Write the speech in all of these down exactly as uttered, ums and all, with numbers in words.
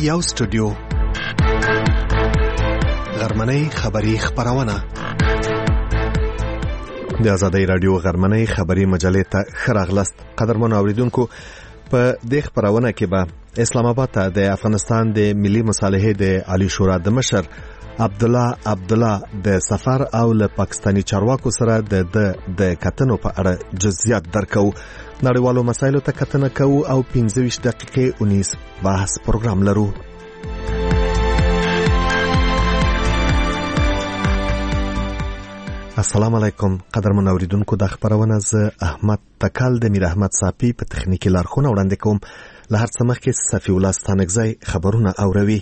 یو سټوډیو غرمنۍ خبری خبرونه د آزادۍ رادیو غرمنۍ خبری مجلې ته خراغلست. قدرمن اوریدونکو، په دې خبرونه کې به اسلام آباد ته د افغانستان د ملي مصالحې د عالی شورا د مشر عبدالله عبدالله د سفر او له پاکستانی چارواکو سره د د کتنو په اړه جزئیات درکو. نړیوالو مسایلو ته کتنه کوو او پنځه ویشت دقیقې اونیز بحث پروګرام لرو. السلام علیکم قدرمن اوریدونکو، د خبرونه ز احمد تکل د میر احمد صافی په تخنیکی لارښوونه وړاندې کوم. له هر څه مخکې صفی الله ستانکزی خبرونه اوروي.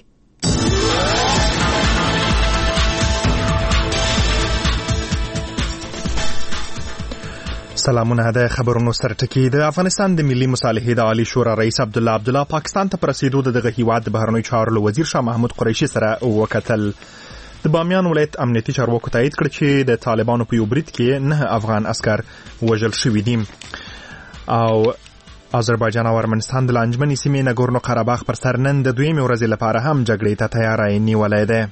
سلامونه. د خبرونو سرټکی. د افغانستان د ملي مصالحې د عالی شورا رئیس عبدالله عبدالله پاکستان ته پرسیدو د دغه هیواد د بهرنیو چارو وزیر شاه محمود قریشي سره وکتل. د بامیان ولایت امنیتي چارواکو تایید کړ چې د طالبانو په یو برید کې نه افغان عسكر وژل شوي دي. او آذربایجان او ارمنستان د لانجمنې سیمې نګورنو قرهباغ پر سر نن د دویمې ورځې لپاره هم جګړې ته تیاری نیولی دی.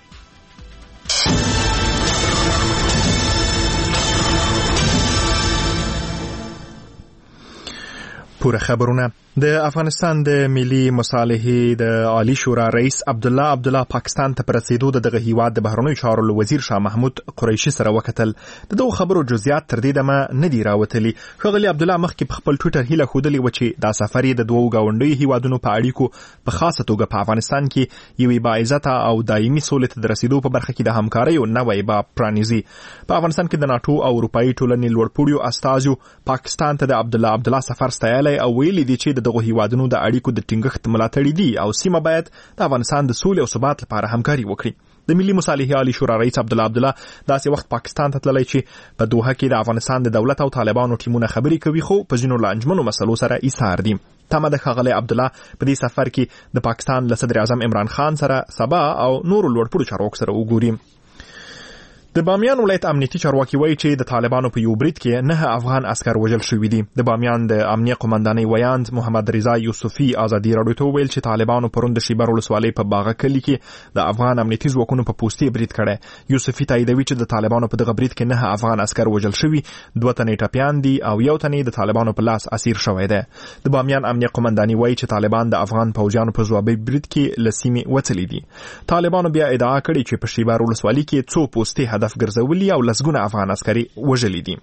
پوره خبرونه. د افغانستان د ملي مصالحې د عالی شورا رئیس عبدالله عبدالله پاکستان ته پرسیدو د دغه هیواد د بهرنیو چارو وزیر شاه محمود قریشي سره وکتل. د دغه خبرو جزئیات تر دې دمه نه دي راوتلي. ښاغلي عبدالله مخکې په خپل ټویټر هیله ښودلې وه چې دا سفر یې د دوو ګاونډیو هیوادونو په اړیکو په خاصه توګه په افغانستان کې یوې باعزته او دایمي سولې ته د رسیدو په برخه کې د همکاریو نوی باب پرانیزي. په افغانستان کې د ناټو او اروپایي ټولنې لوړپوړیو استازو پاکستان ته د عبدالله عبدالله سفر ستایلی او ویلي دي چې دغه هیوادونو د اړیکو د ټینګښت ملاتړي دي او سیمه باید د افغانستان د سولې او ثبات لپاره همکاري وکړي. د ملي مصالحې عالی شورا رئیس عبدالله عبدالله داسې وخت پاکستان ته تللی چې په دوحه کې د افغانستان د دولت او طالبانو ټیمونه خبرې کوي، خو په ځینو لانجمنو مسلو سره ایثار دي. تمه د ښاغلي عبدالله په دې سفر کې د پاکستان له صدر اعظم عمران خان سره سبا او نورو لوړپوړو چارواکو سره وګوري. د بامیان ولایت امنیتي چارواکي وایي چې د طالبانو په یو برید کې نه افغان عسكر وژل شوي دي. د بامیان د امنیه قومندانۍ ویاند محمد رضا یوسفي ازادي راډیو ته وویل چې طالبانو پرون د شیبر ولسوالۍ په باغه کلي کې د افغان امنیتي ځواکونو په پوستې برید کړی. یوسفي تاییدوي چې د طالبانو په دغه برید کې نه افغان عسكر وژل شوي، دوه تنې ټپیان دي او یو تنې د طالبانو په لاس اسیر شوی دی. د بامیان امنیه قومندانۍ وایي چې طالبان د افغان پوځیانو په ځوابي برید کې له سیمې وتلي دي. طالبانو بیا ادعا کړې چې په شیبر ولسوالۍ کې څو پوستې هدف ګرځولي او لسګونه افغان عسکري وژلي دي.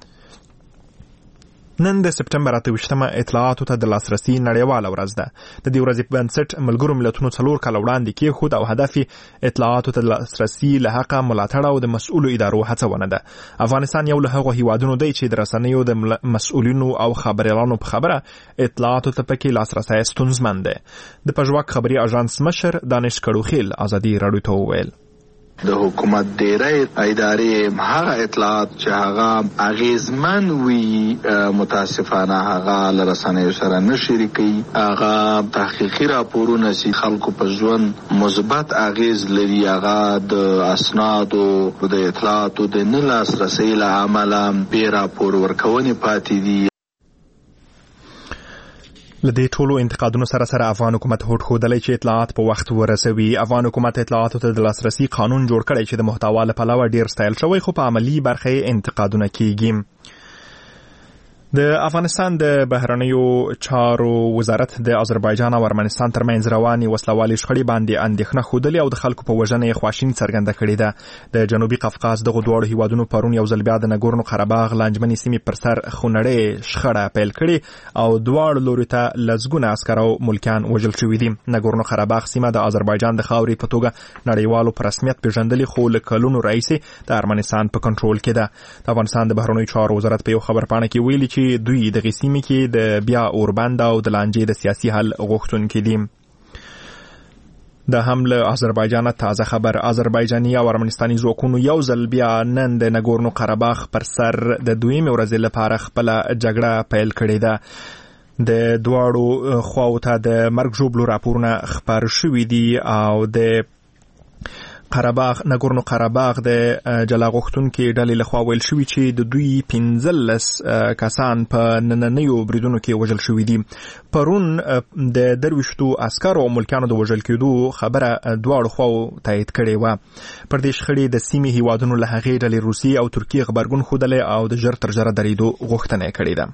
نن د سپټمبر اته ویشتمه اطلاعاتو ته د لاسرسي نړیواله ورځ ده. د دې ورځې په بنسټ ملګرو ملتونو څلور کاله وړاندې کېښود او هدف اطلاعاتو ته د لاسرسي له حقه ملاتړ او د مسؤلو ادارو هڅونه ده. افغانستان یو له هغو هیوادونو دی چې د رسنیو د مسؤلینو او خبریالانو په خبره اطلاعاتو ته پکې لاسرسی ستونزمن دی. د پژواک خبري اژانس مشر دانش کړوخیل ازادي راډیو ته وویل د حکومت ډیری ادارې هغه اطلاعات چې هغه اغیزمن وي متاسفانه هغه لرسنیو سره نه شریکي. هغه تحقیقي راپورونه چې خلکو په ژوند مثبت اغیز لري، هغه د اسنادو د اطلاعاتو د نه لاسرسي له امله بې راپور ورکونې پاتې دي. لدې ټولو انتقادونو سره سره افغان حکومت هوډ ښودلی چې اطلاعات په وخت ورسوي. افغان حکومت اطلاعاتو ته د لاسرسي قانون جوړ کړی چې د محتوا له پلوه ډیر ستایل شوی، خو په عملي برخه یې انتقادونه کیږي. د افغانستان د بهرنیو چارو وزارت د آذربایجان او ارمنستان ترمنځ روانې وسلوالې شخړې باندې اندېښنه ښودلې او د خلکو په وژنه یې خواشیني څرګنده کړې ده. د جنوبي قفقاز دغو دواړو هیوادونو پرون یو ځل بیا د نګورنو قرهباغ لانجمنې سیمې پر سر خونړۍ شخړه پیل کړې او دواړو لوري ته لسګونه عسکر او ملکیان وژل شوي دي. نګورنو قرهباغ سیمه د آذربایجان د خاورې په توګه نړیوالو په رسمیت پیژندلې، خو له کلونو راهیسې د ارمنستان په کنټرول کې ده. د افغانستان د بهرنیو چارو وزارت په یو خبرپاڼه کې ویلي چې دوی د غسیمې کې د بیا اوربند او د لانجې د سیاسي حل غوښتونکي دي. د هم له آذربایجان تازه خبر. آذربایجاني او ارمنستاني ځواکونو یو ځل بیا نن د نګورنو قرهباغ پر سر د دویمې ورځې لپاره خپله جګړه پیل کړې ده. د دواړو خواو ته د مرګ ژوبلو راپورونه خپاره شوي دي او د قرهباغ نګورنو قرهباغ د جلا غوښتونکو ډلې لخوا ویل شوی چې د دوی پنځلس کسان په نننیو بریدونو کې وژل شوي دي. پرون د درویشتو عسکرو او ملکیانو د وژل کېدو خبره دواړو خواو تایید کړې وه. پر دې شخړې د سیمې هیوادونو له هغې ډلې روسیې او ترکیې غبرګون ښودلی او د ژر تر ژره درېدو غوښتنه یې کړې ده.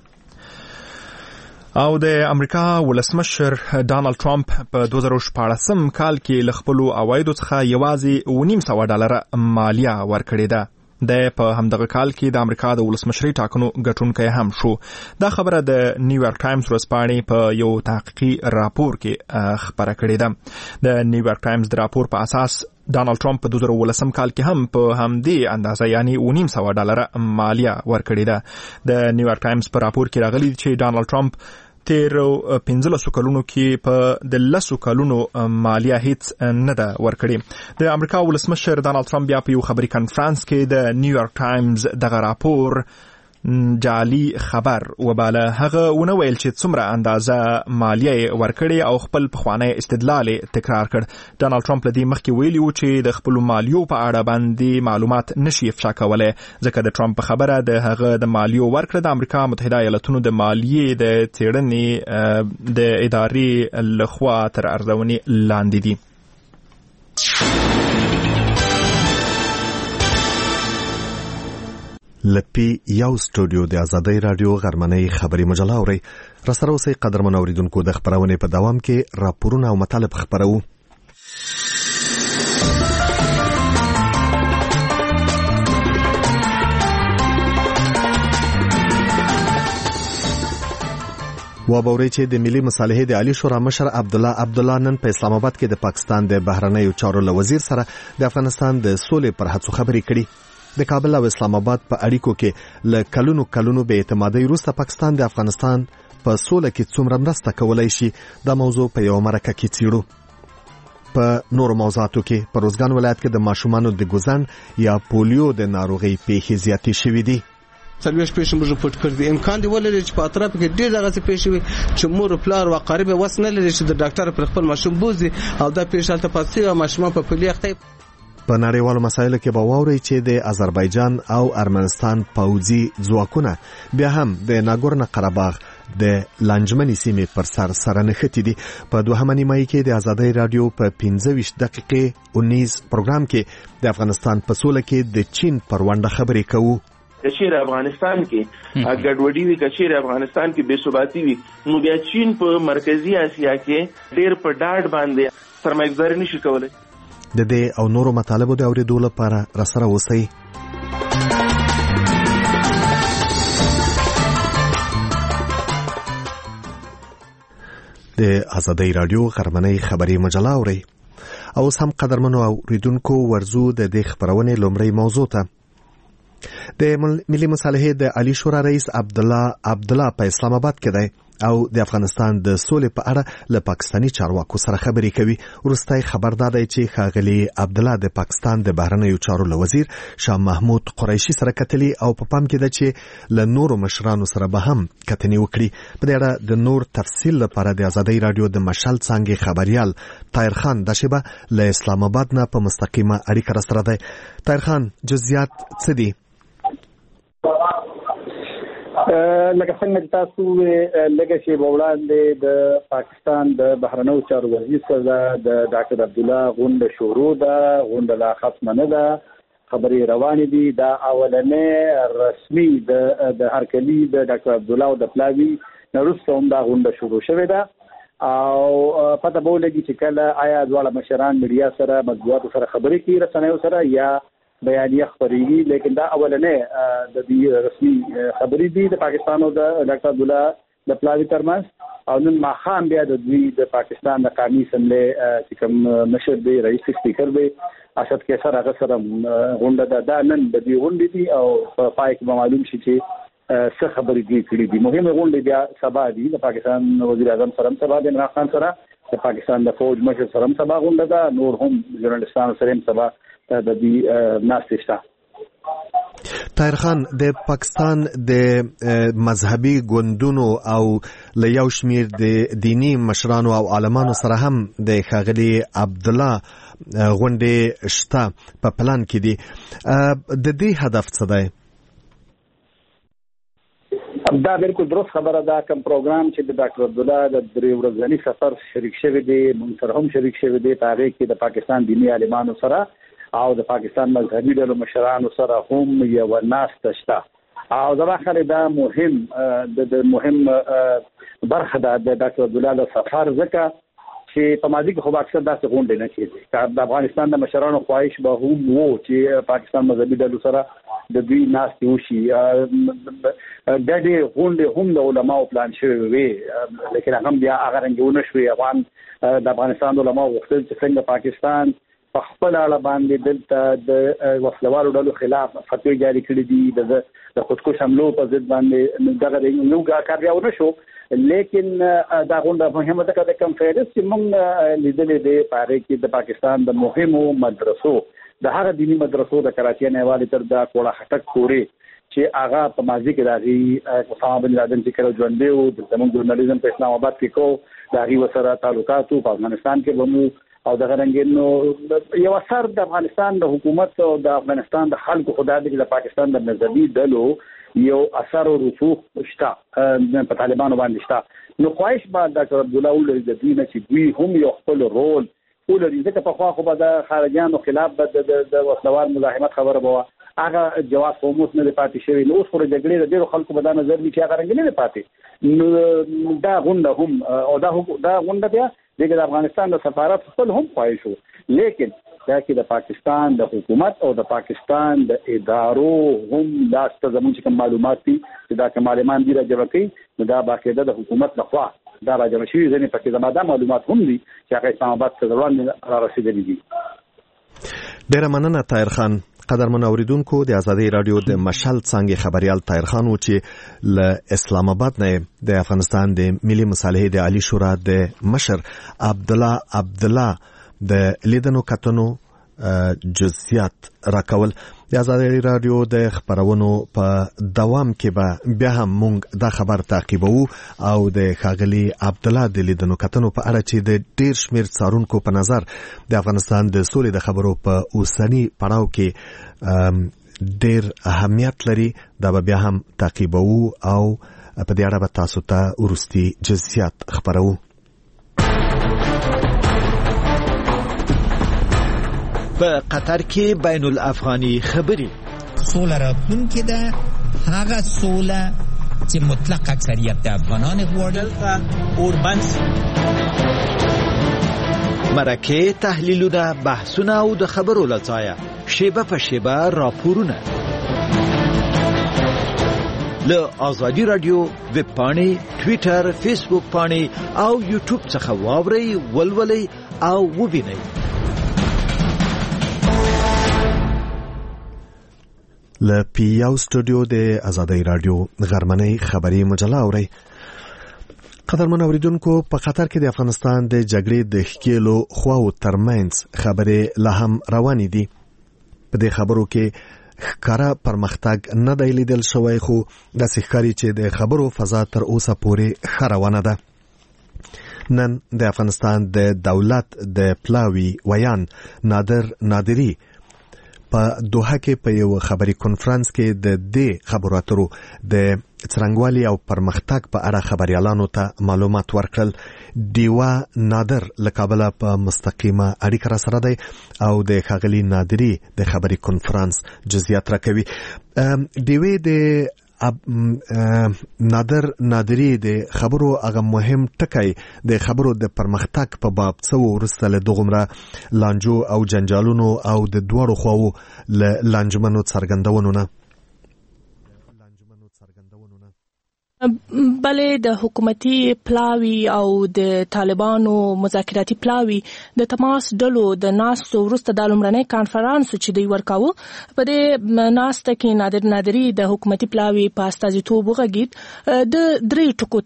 او د امریکا ولسمشر ډانلډ ټرمپ په دوه زره شپاړسم کال کې له خپلو عوایدو څخه یوازې اوه نیم سوه ډالره مالیه ورکړې ده. د په همدغه کال کې د امریکا د ولسمشرۍ ټاکنو ګټونکی هم شو. دا خبره د نیویارک ټایمز ورځپاڼې په یو تحقیقي راپور کې خپره کړې ده. د نیویارک ټایمز د راپور په اساس ډانلډ ټرمپ په دوه زره اوولسم کال کې هم په همدې اندازه یعنی اوه نیم سوه ډالره مالیه ورکړې ده. د نیویارک ټایمز په راپور کې راغلي چې ډانلډ ټرمپ تیرو پنځلسو کلونو کې په د لسو کلونو مالیه هیڅ نه ده ورکړې. د امریکا ولسمشر ډانلډ ټرمپ بیا په یو خبري کنفرانس کې د نیویارک ټایمز دغه راپور جعلي خبر وباله. هغه ونه ویل چې څومره اندازه مالیه ورکړي او خپل پخوانی استدلال تکرار کړ. ډانلډ ټرمپ لدی مخکې ویلی و چې د خپل مالیو په اړه باندې معلومات نشي افشا کولای ځکه د ټرمپ خبره د هغه د مالیو ورکړه د امریکا متحده ایالاتونو د مالیې د څېړنې د ادارې لخوا تر ارزونې لاندې دي. لپی یو سټوډیو د آزادۍ رادیو غرمنۍ خبري مجله اوري. را سره اوسئ قدرمن اوریدونکو. د خبرونې په دوام کې راپورونه او مطالب خبرو. وابوري چې د ملي مصالحې د عالی شورا مشر عبدالله عبدالله نن په اسلام آباد کې د پاکستان د بهرنیو چارو وزیر سره د افغانستان د سولې پر هڅو خبرې کړي. د کابل او اسلام آباد په اړیکو کې ل کلونو کلونو به اعتمادي وروسته پاکستان د افغانستان په سوله کې څومره مرسته کولای شي دا موضوع په یو مرکه کې څیړو. په نورو موضوعاتو کې په روزګان ولایت کې د ماشومانو د ګوزن یا پولیو د ناروغي پیښې زیاتې شوې دي. سلويش پېښې موږ پټ کړ دي. امکان دی ولري چې په اطراف کې ډېر دغه پېښې وي چې مور او پلار او قریب وس نه لري چې د ډاکټر پر خپل ماشوم بوزي او دا پیښه ته پاتې او ماشوم په پلیختې. په نړیوالو مسایلو کې به واوري چې د آذربایجان او ارمنستان پوځي ځواکونه بیا هم د ناګورنو قرهباغ د لانجمنې سیمې پر سر سره نښتي دي. په دوهمه نیمایي کې د آزادۍ رادیو په پنځه ویشت دقیقې اونیز پروګرام کې د افغانستان په سوله کې د چین پر ونډه خبرې کوو. کچیر افغانستان کې ګډوډي وي، کچیر افغانستان کې بے ثباتی وي، نو بیا چین په مرکزی اسیا کې ډېر په ډاډ باندې سرمایه‌ګذاري نشي کولای. د دې او نورو مطالبو د اوریدو لپاره را سره اوسئ. د آزادۍ رادیو غرمنۍ خبري مجله اوري. او هم قدرمنو اوریدونکو ورزو د دې خبرونې لومړی موضوع ته. د ملي مصالحې د عالی شورا رئیس عبدالله عبدالله په اسلام آباد کې دی او د افغانستان د سولې په اړه له پاکستاني چارواکو سره خبرې کوي. وروستی خبر دا دی چې ښاغلي عبدالله د پاکستان د بهرنیو چارو وزیر شاه محمود قریشي سره کتلي او په پام کې ده چې له نورو مشرانو سره به هم کتنې وکړي. په دې اړه د نور تفصیل لپاره د آزادۍ رادیو د مشال څانګې خبريال طاهر خان د شبه له اسلام آباد نه په مستقیمه اړیکه سره دی. طاهر خان، جزئیات څه دي؟ لکه څنګه تاسو لږه شی وړاندې د پاکستان د بهرنیو چارو وزیر سره د ډاکټر عبدالله غونډه شروع ده، غونډه لا ختمه نه ده، خبرې روانې دي. دا اولنې رسمي د هرکلي د ډاکټر عبدالله او د پلاوي وروسته هم دا غونډه شروع شوې ده او پته به ولګي چې کله آیا دواړه مشران میډیا سره مطبوعاتو سره خبرې کوي، رسنیو سره، یا بیانیه خبرېږي. لیکن دا اولنې د دې رسمي خبرې دي د پاکستان او د ډاکټر عبدالله د پلاوي ترمنځ. او نن ماښام بیا د دوی د پاکستان د قومي اسمبلی چې کوم مشر دی، رئیس سپیکر دی اسد کیسر، هغه سره غونډه ده. دا نن د دې غونډې دي او په پای کې معلوم شي چې څه خبرې دي کړې دي. مهمه غونډه بیا سبا دي، د پاکستان وزیر اعظم سره هم سبا د عمران خان سره، د پاکستان د فوج مشر سره هم سبا غونډه ده، نور هم ژورنالستانو سره هم سبا د دې ناستې شته. طاهر خان، د پاکستان د مذهبي ګوندونو او له یو شمیر د دینی مشرانو او عالمانو سره هم د ښاغلي عبدالله غونډې شته په پلان کې دي. د دې هدف څه دی؟ دا بالکل درست خبره ده. کوم پروګرام چې د ډاکټر عبدالله د درې ورځني سفر شریک شوی دی، موږ سره هم شریک شوی دی. په هغې کې د پاکستان دینی عالمانو سره او د پاکستان مذهبي ډلو مشرانو سره هم یوه ناسته شته او زما خیال دا مهم د مهم برخه ده د ډاکټر عبدالله د سفر، ځکه چې په ماضي کې خو اکثر داسې غونډې نه کېدې. د افغانستان د مشرانو خواهش به هم وو چې پاکستان مذهبي ډلو سره د دوی ناستې وشي. ګډې غونډې هم د علماو پلان شوې وې، لیکن هغه بیا هغه رنګې ونه شوې. افغان د افغانستان د علماو غوښتل چې څنګه پاکستان په خپل اړه باندې دلته د وسلوالو ډلو خلاف فتوی جاری کړي دي، د خودکش حملو په ضد باندې دغه نو کار بیا ونه شو. لیکن دا غونډه مهمه ده چې کنفرنس چې موږ لیدلې دی په هغې کې د پاکستان د مهمو مدرسو، د هغه دینی مدرسو د کراچۍ نه والي تر د کوړه خټک پورې چې هغه په ماضي کې د هغې اسامه بن لادن چې کله ژوندی و، دلته موږ ژورنالیزم په اسلام آباد کې کوو، د هغې ورسره تعلقاتو په افغانستان کې به مو او دغه رنګینو یو اثر د افغانستان د حکومت او د افغانستان د خلکو خدا دې د پاکستان د مذهبي ډلو یو اثر او رسوخ شته په طالبانو باندې شته. نو خواهش به ډاکټر عبدالله ولري د دوی نه چې دوی هم یو خپل رول ولري، ځکه پخوا خو به د خارجیانو خلاف به د وسلوال مزاحمت خبره به وه، هغه جواز خو اوس نه دی پاتې شوی. نو اوس خو د جګړې د ډېرو خلکو به دا نظر وي چې هغه رنګ نه دی پاتې. نو دا غونډه هم او دا دا غونډه بیا دغه د افغانستان د سفارت خپل هم خواهش وو، لیکن دا کې د پاکستان د حکومت او د پاکستان د ادارو هم لاسته زموږ چې کوم معلومات دي چې دا کوم معلومات دي راجمع کوي، نو دا باقاعده د حکومت لخوا دا راجمع شوي ځینې پکې زما دا معلومات هم دي چې هغه اسلام آباد ته روان را رسېدلي دي. ډېره مننه طاهر خان. قدرمن اوریدونکو، د آزادۍ رادیو د مشال څانګې خبريال طاهر خان و چې له اسلام آباد نه د افغانستان د ملي مصالحې د عالی شورا د مشر عبدالله عبدالله د لیدنو کتنو جزئیات راکول. د آزادۍ رادیو د خبرونو په دوام کې به بیا هم مونږ دا خبر تعقیبو او د ښاغلي عبدالله د لیدنو کتنو په اړه چې د ډیر شمیر څارونکو په نظر د افغانستان د سولې د خبرو په اوسني پړاو کې ډیر اهمیت لري، دا به بیا هم تعقیبو او په دې اړه به تاسو ته وروستي جزئیات خبرو. په قطر کې بین الافغاني خبرې سوله راتلونکې ده، هغه سوله چې مطلق اکثریت د افغانان غواړي. اوربن مرکه تحلیلونه، بحثونه او د خبرو لځایه شیبه په شیبه راپورونه له آزادی رادیو ویب پاڼې، ټویټر، فیسبوک پاڼې او یوټیوب څخه واورئ، ولولئ او ووینئ. له پی یو سټوډیو د آزادۍ رادیو غرمنۍ خبري مجله اوري. قدرمن اوریدونکو، په قطر کې د افغانستان د جګړې د ښکېلو خواو ترمنځ خبرې لا هم روانې دي. په دې خبرو کې ښکاره پرمختګ نه دی لیدل شوی، خو داسې ښکاري چې د خبرو فضا تر اوسه پورې ښه روانه ده. نن د افغانستان د دولت د پلاوي ویان نادر نادری په دوحه کې په یو خبري کنفرانس کې د دې خبرو اترو د څرنګوالي او پرمختګ په اړه خبريالانو ته معلومات ورکړل. دیوا نادر له کابل په مستقیمه اړیکه را سره دی او د ښاغلي نادری د خبري کنفرانس جزئیات راکوي. دیوی د نادر نادری د خبرو هغه مهم ټکی د خبرو د پرمختګ په باب څو ورسته له دغمره لانجو او جنجالونو او د دوړو خواو له لانجمنو څرګندونو نه بلې د حکومتي پلاوي او د طالبانو مذاکراتي پلاوي د تماس ډلو د ناستو وروسته د لومړنۍ کانفرنس چې دوی ورکاوه په دې ناسته کې نادر نادري د حکومتي پلاوي په استازیتوب وغږید د درې ټکو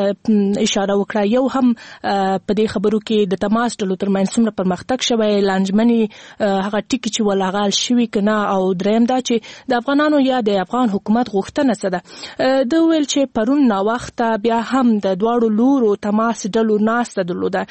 ته اشاره وکړه. یو هم په دې خبرو کې د تماس ډلو ترمنځ څومره پرمختګ شوی، لانجمنې هغه ټکي چې ولغال شوي کنه، او دریم دا چې د افغانانو یا د افغان حکومت غوښتنه څه ده. د ویل چې پرون نا وخت بیا هم د دواړو لورو تماس ډلو ناسته درلوده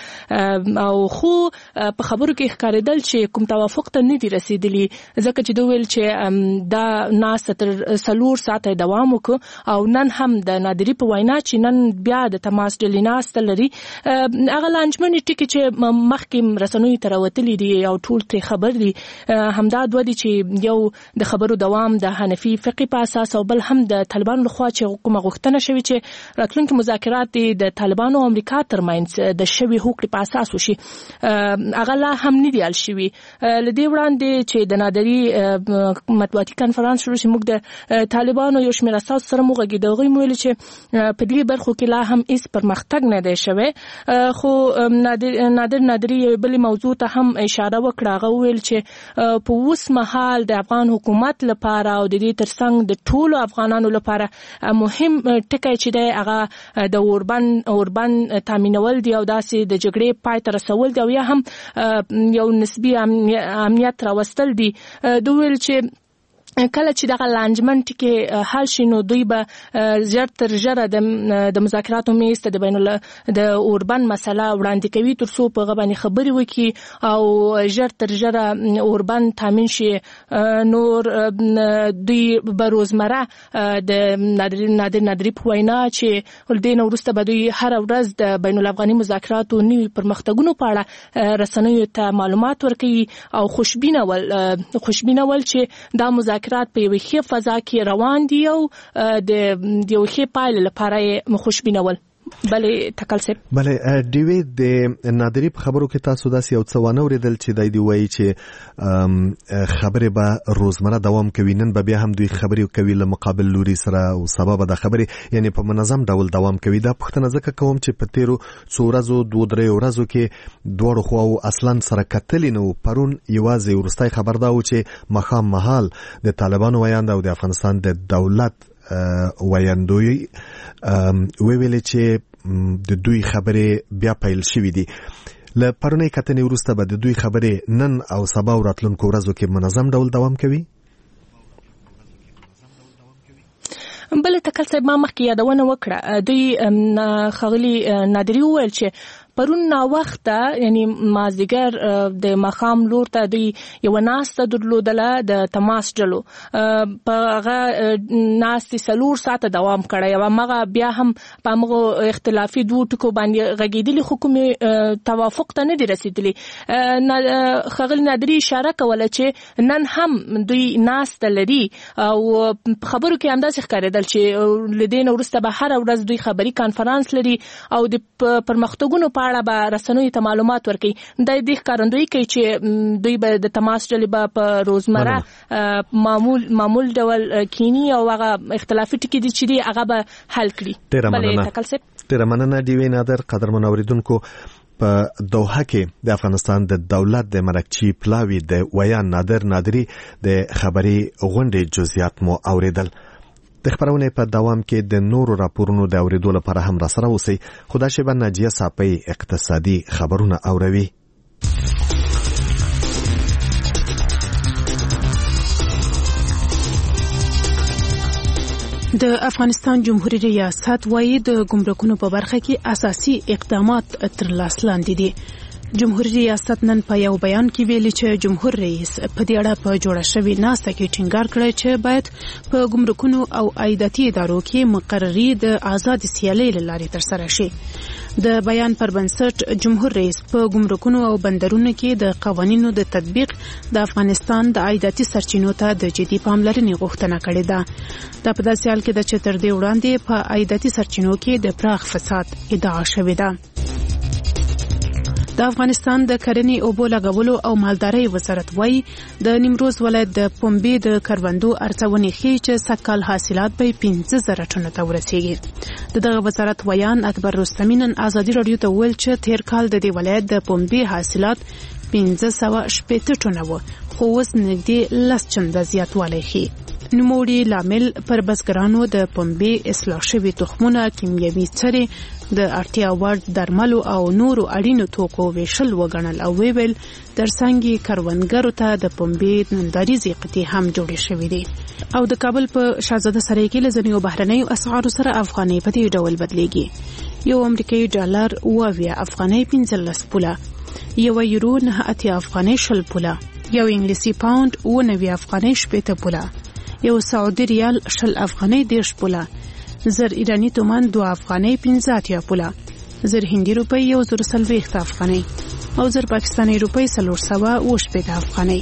او خو په خبرو کې ښکارېدل چې کوم توافق ته نه دي رسیدلی، ځکه چې دوی ویل چې دا ناسته تر څلور ساعته دوام وکړ او نن هم د نادري په وینا چې نن بیا د تماس ډلې ناسته لري. هغه لانجمنې ټکي چې مخکې رسنیو ته راوتلي دي او ټول ترې خبر دي همدا دوه دي چې یو د خبرو دوام د حنفي فقې په اساس او بل هم د طالبانو لخوا چې کومه غوښتنه شوې چې راتلونکي مذاکرات د طالبانو او امریکا ترمنځ د شوي هوکړې په اساس وشي، هغه لا هم نه دی حل شوي. له دې وړاندې چې د نادري مطبوعاتي کنفرانس شروع شي، موږ د طالبانو یو شمېر اساس سره موږ هغوی مو ویل چې په دې برخو کې لا هم هیڅ پرمختګ نه دی شوی. خو نادر نادر نادري یو بلې موضوع ته هم اشاره وکړه. هغه وویل چې په اوس مهال د افغان حکومت لپاره او د دې ترڅنګ د ټولو افغانانو لپاره مهم ټکی چې دی هغه د اوربند اوربند تامینول دی او داسې د جګړې پای ته رسول دی او یا هم یو نسبي امنیت راوستل دي. دوی ویل چې کله چې دغه لانجمن ټکي حل شي نو دوی به ژر تر ژره د مذاکراتو میز ته د بین د اوربند مسله وړاندې کوي تر څو په هغه باندې خبرې وکړي او ژر تر ژره اوربند تامین شي. نور دوی به روزمره د نادر نادري په وینا چې دې نه وروسته به دوی هره ورځ د بین الافغاني مذاکراتو نوي پرمختګونو په اړه رسنیو ته معلومات ورکوي او خوشبینه ول خوشبینه ول چې دا مذاکرات په یوه ښه فضا کې روان دي او د یو ښه پایلې لپاره یې خوشبینه ول. بلې تکل صاحب بلې ډیوی د نادري په خبرو کې تاسو داسې یو څه ونه اورېدل چې دی دی وایي چې خبرې به روزمره دوام کوي، نن به بیا هم دوی خبرې کوي له مقابل لوري سره او سبا به د خبرې یعنی په منظم ډول دوام کوي. دا پوښتنه ځکه کوم چې په تیرو څو ورځو دوه درې ورځو کې دواړو خواو اصلا سره کتلي نه وو. پرون یوازې وروستی خبر دا و چې ماښام مهال د طالبانو ویاند او د افغانستان د دولت ویاندوی ویلې چې د دوی خبرې بیا پیل شوې دي. له پرونۍ کتنې وروسته به د دوی خبرې نن او سبا او راتلونکو ورځو کې منظم ډول دوام کوي. بل تکل صاحب ما مخکې یادونه وکړه، دوی ښاغلي نادري وویل چې پرون نا وخته یعنی مازدیګر د ماښام لور ته دوی یوه ناسته درلودله د تماس ډلو، په هغه ناستې څلور ساعته دوام کړی او همغه بیا هم په همغو اختلافي دوو ټکو باندې غږېدلي خو کومې توافق ته نه دي رسېدلي. ښاغلي نادري اشاره کوله چې نن هم دوی ناسته لري او په خبرو کې همداسې ښکارېدل چې له دې نه وروسته به هره ورځ دوی خبري کانفرانس لري او د پرمختګونو په اړه به رسنیو ته معلومات ورکوي. دا دې ښکارندویي کوي چې دوی به د تماس ډلې به په روزمره معمول معمول ډول کینی او هغه اختلافي ټکي دي چې دي هغه به حل کړي. ډېره مننه ډیوی نادر. قدرمن اوریدونکو، په دوحه کې د افغانستان د دولت د مرکچی پلاوي د ویان نادر نادري د خبري غونډې جزئیات مو اوریدل. د خبرونې په دوام کې د نورو راپورونو د اوریدو لپاره هم را سره اوسئ. خدا شیبه ناجیه صاپی اقتصادي خبرونه اوروي. د افغانستان جمهوریت ریاست وايي د ګمرکونو په برخه کې اساسي اقدامات تر لاس لاندې دي. جمهوریت ریاست نن په یو بیان کې ویلي چې جمهور رئیس په دې اړه په جوړه شوې ناسته کې ټینګار کړی چې باید په ګمرکونو او عایداتي ادارو کې مقرري د آزاد سیالۍ له لارې ترسره شي. د بیان پر بنسټ جمهور رئیس په ګمرکونو او بندرونو کې د قوانینو د تطبیق د افغانستان د عایداتي سرچینو ته د جدي پاملرنې غوښتنه کړې ده. دا په داسې حال کې ده چې تر دې وړاندې په عایداتي سرچینو کې د پراخ فساد ادعا شوې ده. د افغانستان د کرنې اوبو لګولو او مالدارۍ وزارت وایي د نیمروز ولایت د پنبې د کروندو ارزونې ښیي چې سږکال حاصلات به پنځه زره ټنو ته ورسیږي. د دغه وزارت ویان اکبر رستمي نن ازادي راډیو ته وویل چې تیر کال د دې ولایت د پنبې حاصلات پنځه سوه شپېته ټنه وو، خو اوس نږدې لس چنده زیاتوالی ښیي. نوموړي لامل پر بزګرانو د پنبې اصلاح شوي تخمونه، کیمیاوي څرې، د اړتیا وړ درملو او نورو اړینو توکو ویشل وګڼل او ویل ترڅنګ کروندګرو ته د پنبې ننداریزې قطعې هم جوړې شوې دي. او د کابل په شاهزاده سرای کې له ځینو بهرنیو اسعارو سره افغانۍ په دې ډول بدلیږي. یو امریکایي ډالر اووه افغانۍ پنځلس پوله، یو یورو نه اتیا افغانۍ شل پوله، یو انګلیسي پاوند اوه نوي افغانۍ شپېته پوله، یو سعودي ریال شل افغانۍ دېرش پوله، زر ایرانی تومان دو افغانۍ پنځه اتیا پوله، زر هندي روپۍ یو زر څلوېښت افغانۍ او زر پاکستاني روپۍ څلور سوه اوه شپېته افغانۍ.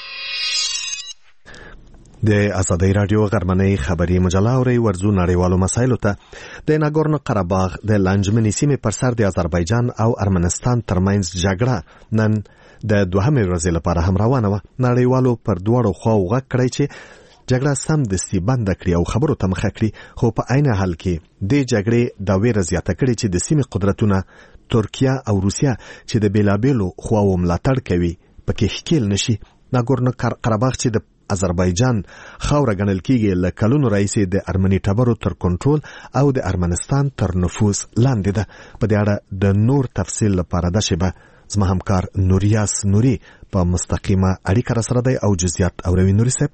د ازادۍ راډیو غرمنۍ خبري مجله اوري. ورځو نړیوالو مسایلو ته د ناګورنو قرهباغ د لانجمنې سیمې پر سر د آذربایجان او ارمنستان ترمنځ جګړه نن د دوهمې ورځې لپاره هم روانه وه. نړیوالو پر دواړو خواو غږ کړی چې جګړه سم دستي بنده کړي او خبرو ته مخه کړي، خو په عین حال کې د جګړې دا ویره زیاته کړي چې د سیمې قدرتونه ترکیه او روسیه چې د بیلابیلو خواو ملاتړ کوي پکې ښکیل نشي. ناګورنو قرهباغ چې د آذربایجان خاوره ګڼل کېږي له کلونو راهیسې د ارمني ټبرو تر کنټرول او د ارمنستان تر نفوذ لاندې ده. په دې اړه د نور تفصیل لپاره د شبه زما همکار نوریاس نوري په مستقیمه اړیکه را سره دی او جزئیات اوروي. نوري صاحب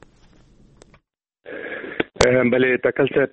بله تکل صاحب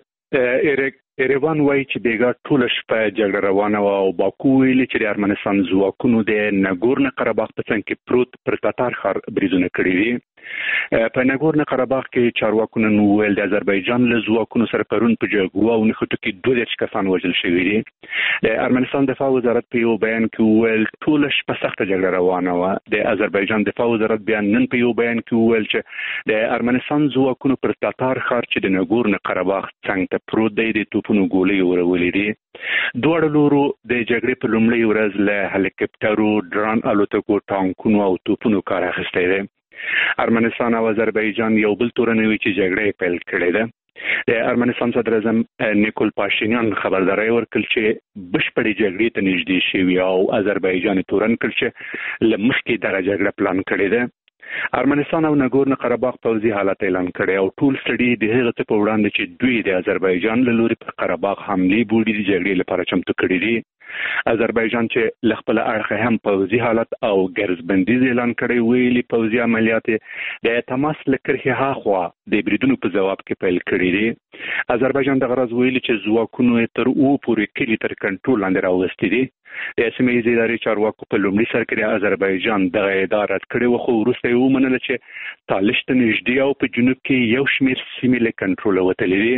ایریوان وایي چې بیګا ټوله شپه جګړه روانه وه او باکو ویلي چې د ارمنستان ځواکونو د ناګورنو قرهباغ په څنګ کې پروت پر تاتار ښار بریدونه کړي دي. په ناګورنو قرهباغ کې چارواکو نن وویل د آذربایجان له ځواکونو سره پرون په جګړه او نښتو کې دوه دېرش کسان وژل شوي دي. د ارمنستان دفاع وزارت په یو بیان کې وویل ټوله شپه سخته جګړه روانه وه. د آذربایجان دفاع وزارت بیا نن په یو بیان کې وویل چې د ارمنستان ځواکونو پر تاتار ښار چې د ناګورنو قرهباغ څنګ ته پروت دی د توپونو ګولۍ ورولې دي. دواړو لورو د جګړې په لومړۍ ورځ له هلیکاپټرو، ډرون الوتکو، ټانکونو او توپونو کار اخیستی دی. ارمنستان او آذربایجان یو بل تورنوي چې جګړه یې پیل کړې ده. د ارمنستان صدر اعظم نیکول پاشینیان خبرداری ورکړل چې بشپړې جګړې ته نږدې شوي او آذربایجان تورن کړ چې له مخکې دغه جګړه پلان کړې ده. ارمنستان او ناګورنو قرهباغ پوځي حالت اعلان کړی او ټول سړي د هغه څه په وړاندې چې دوی د آذربایجان له لوري پر قرهباغ حملې بوډي د جګړې لپاره چمتو کړي دي. آذربایجان چې له خپل اړخه هم پوځي حالت او ګرځبندیز اعلان کړی، ویلي پوځي عملیات د تماس له کرښې هاخوا د بریدونو په جواب کې پیل کړي دي. آذربایجان دغه ورځ ویلي چې ځواکونو یې تر اوه پورې کلي تر کنټرول لاندې راوستي دي. د سیمه ییزې ادارې چارواکو په لومړي سر کې د آذربایجان دغه ادعا رد کړې وه، خو وروسته یې ومنله چې تالش ته نږدې او په جنوب کې یو شمېر سیمې له کنټروله وتلې دي.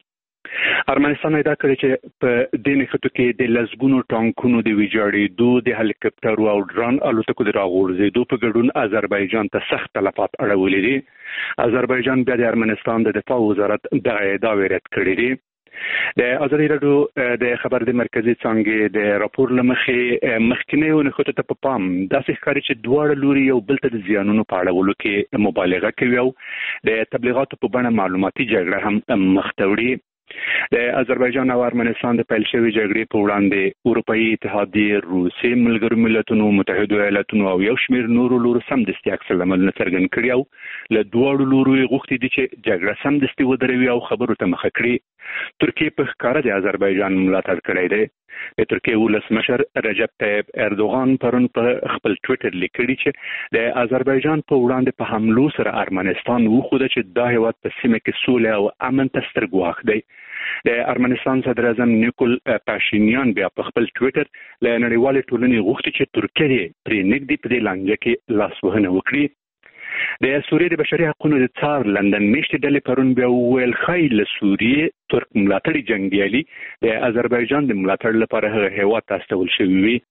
ارمنستان ادعا کړې چې په دې نښتو کې د لسګونو ټانکونو د ویجاړېدو، د هلیکاپټرو او ډرون الوتکو د راغورځېدو په ګډون آذربایجان ته سخت تلفات اړولي دي. آذربایجان بیا د ارمنستان د دفاع وزارت دغه ادعاوې رد کړې دي. د ازادي راډیو د خبر د مرکزي څانګې د راپور له مخې مخکینیو نښتو ته په پام داسې ښکاري چې دواړه لوري یو بل ته د زیانونو په اړولو کې مبالغه کوي او د تبلیغاتو په بڼه معلوماتي جګړه هم مخ ته وړي. د آذربایجان او ارمنستان د پیل شوې جګړې په وړاندې اروپایي اتحادیې، روسیې، ملګرو ملتونو، متحدو ایالاتونو او یو شمېر نورو لورو سمدستي عکس العملونه څرګند کړي او له دواړو لورو یې غوښتي دي چې جګړه سمدستي ودروي او خبرو ته مخه کړي. ترکیه په ښکاره د آذربایجان ملاتړ کړی دی. د ترکیه ولسمشر رجب طیب اردوغان پرون په خپل ټویټر لیکلي چې د آذربایجان په وړاندې په حملو سره ارمنستان وښوده چې دا هېواد په سیمه کې سوله او امن ته ستر ګواښ دی. د ارمنستان صدر اعظم نیکول پاشینیان بیا په خپل ټویټر له نړیوالې ټولنې غوښتي چې ترکیه پرې نږدې په دې لانجه کې لاسوهنه وکړي. د سوریې د بشري حقوقو د څار لندن میشتې ډلې پرون بیا وویل ښایي له سوریې ترک ملاتړي جنګیالي د آذربایجان د ملاتړ لپاره هغه هېواد ته استول شوي وي.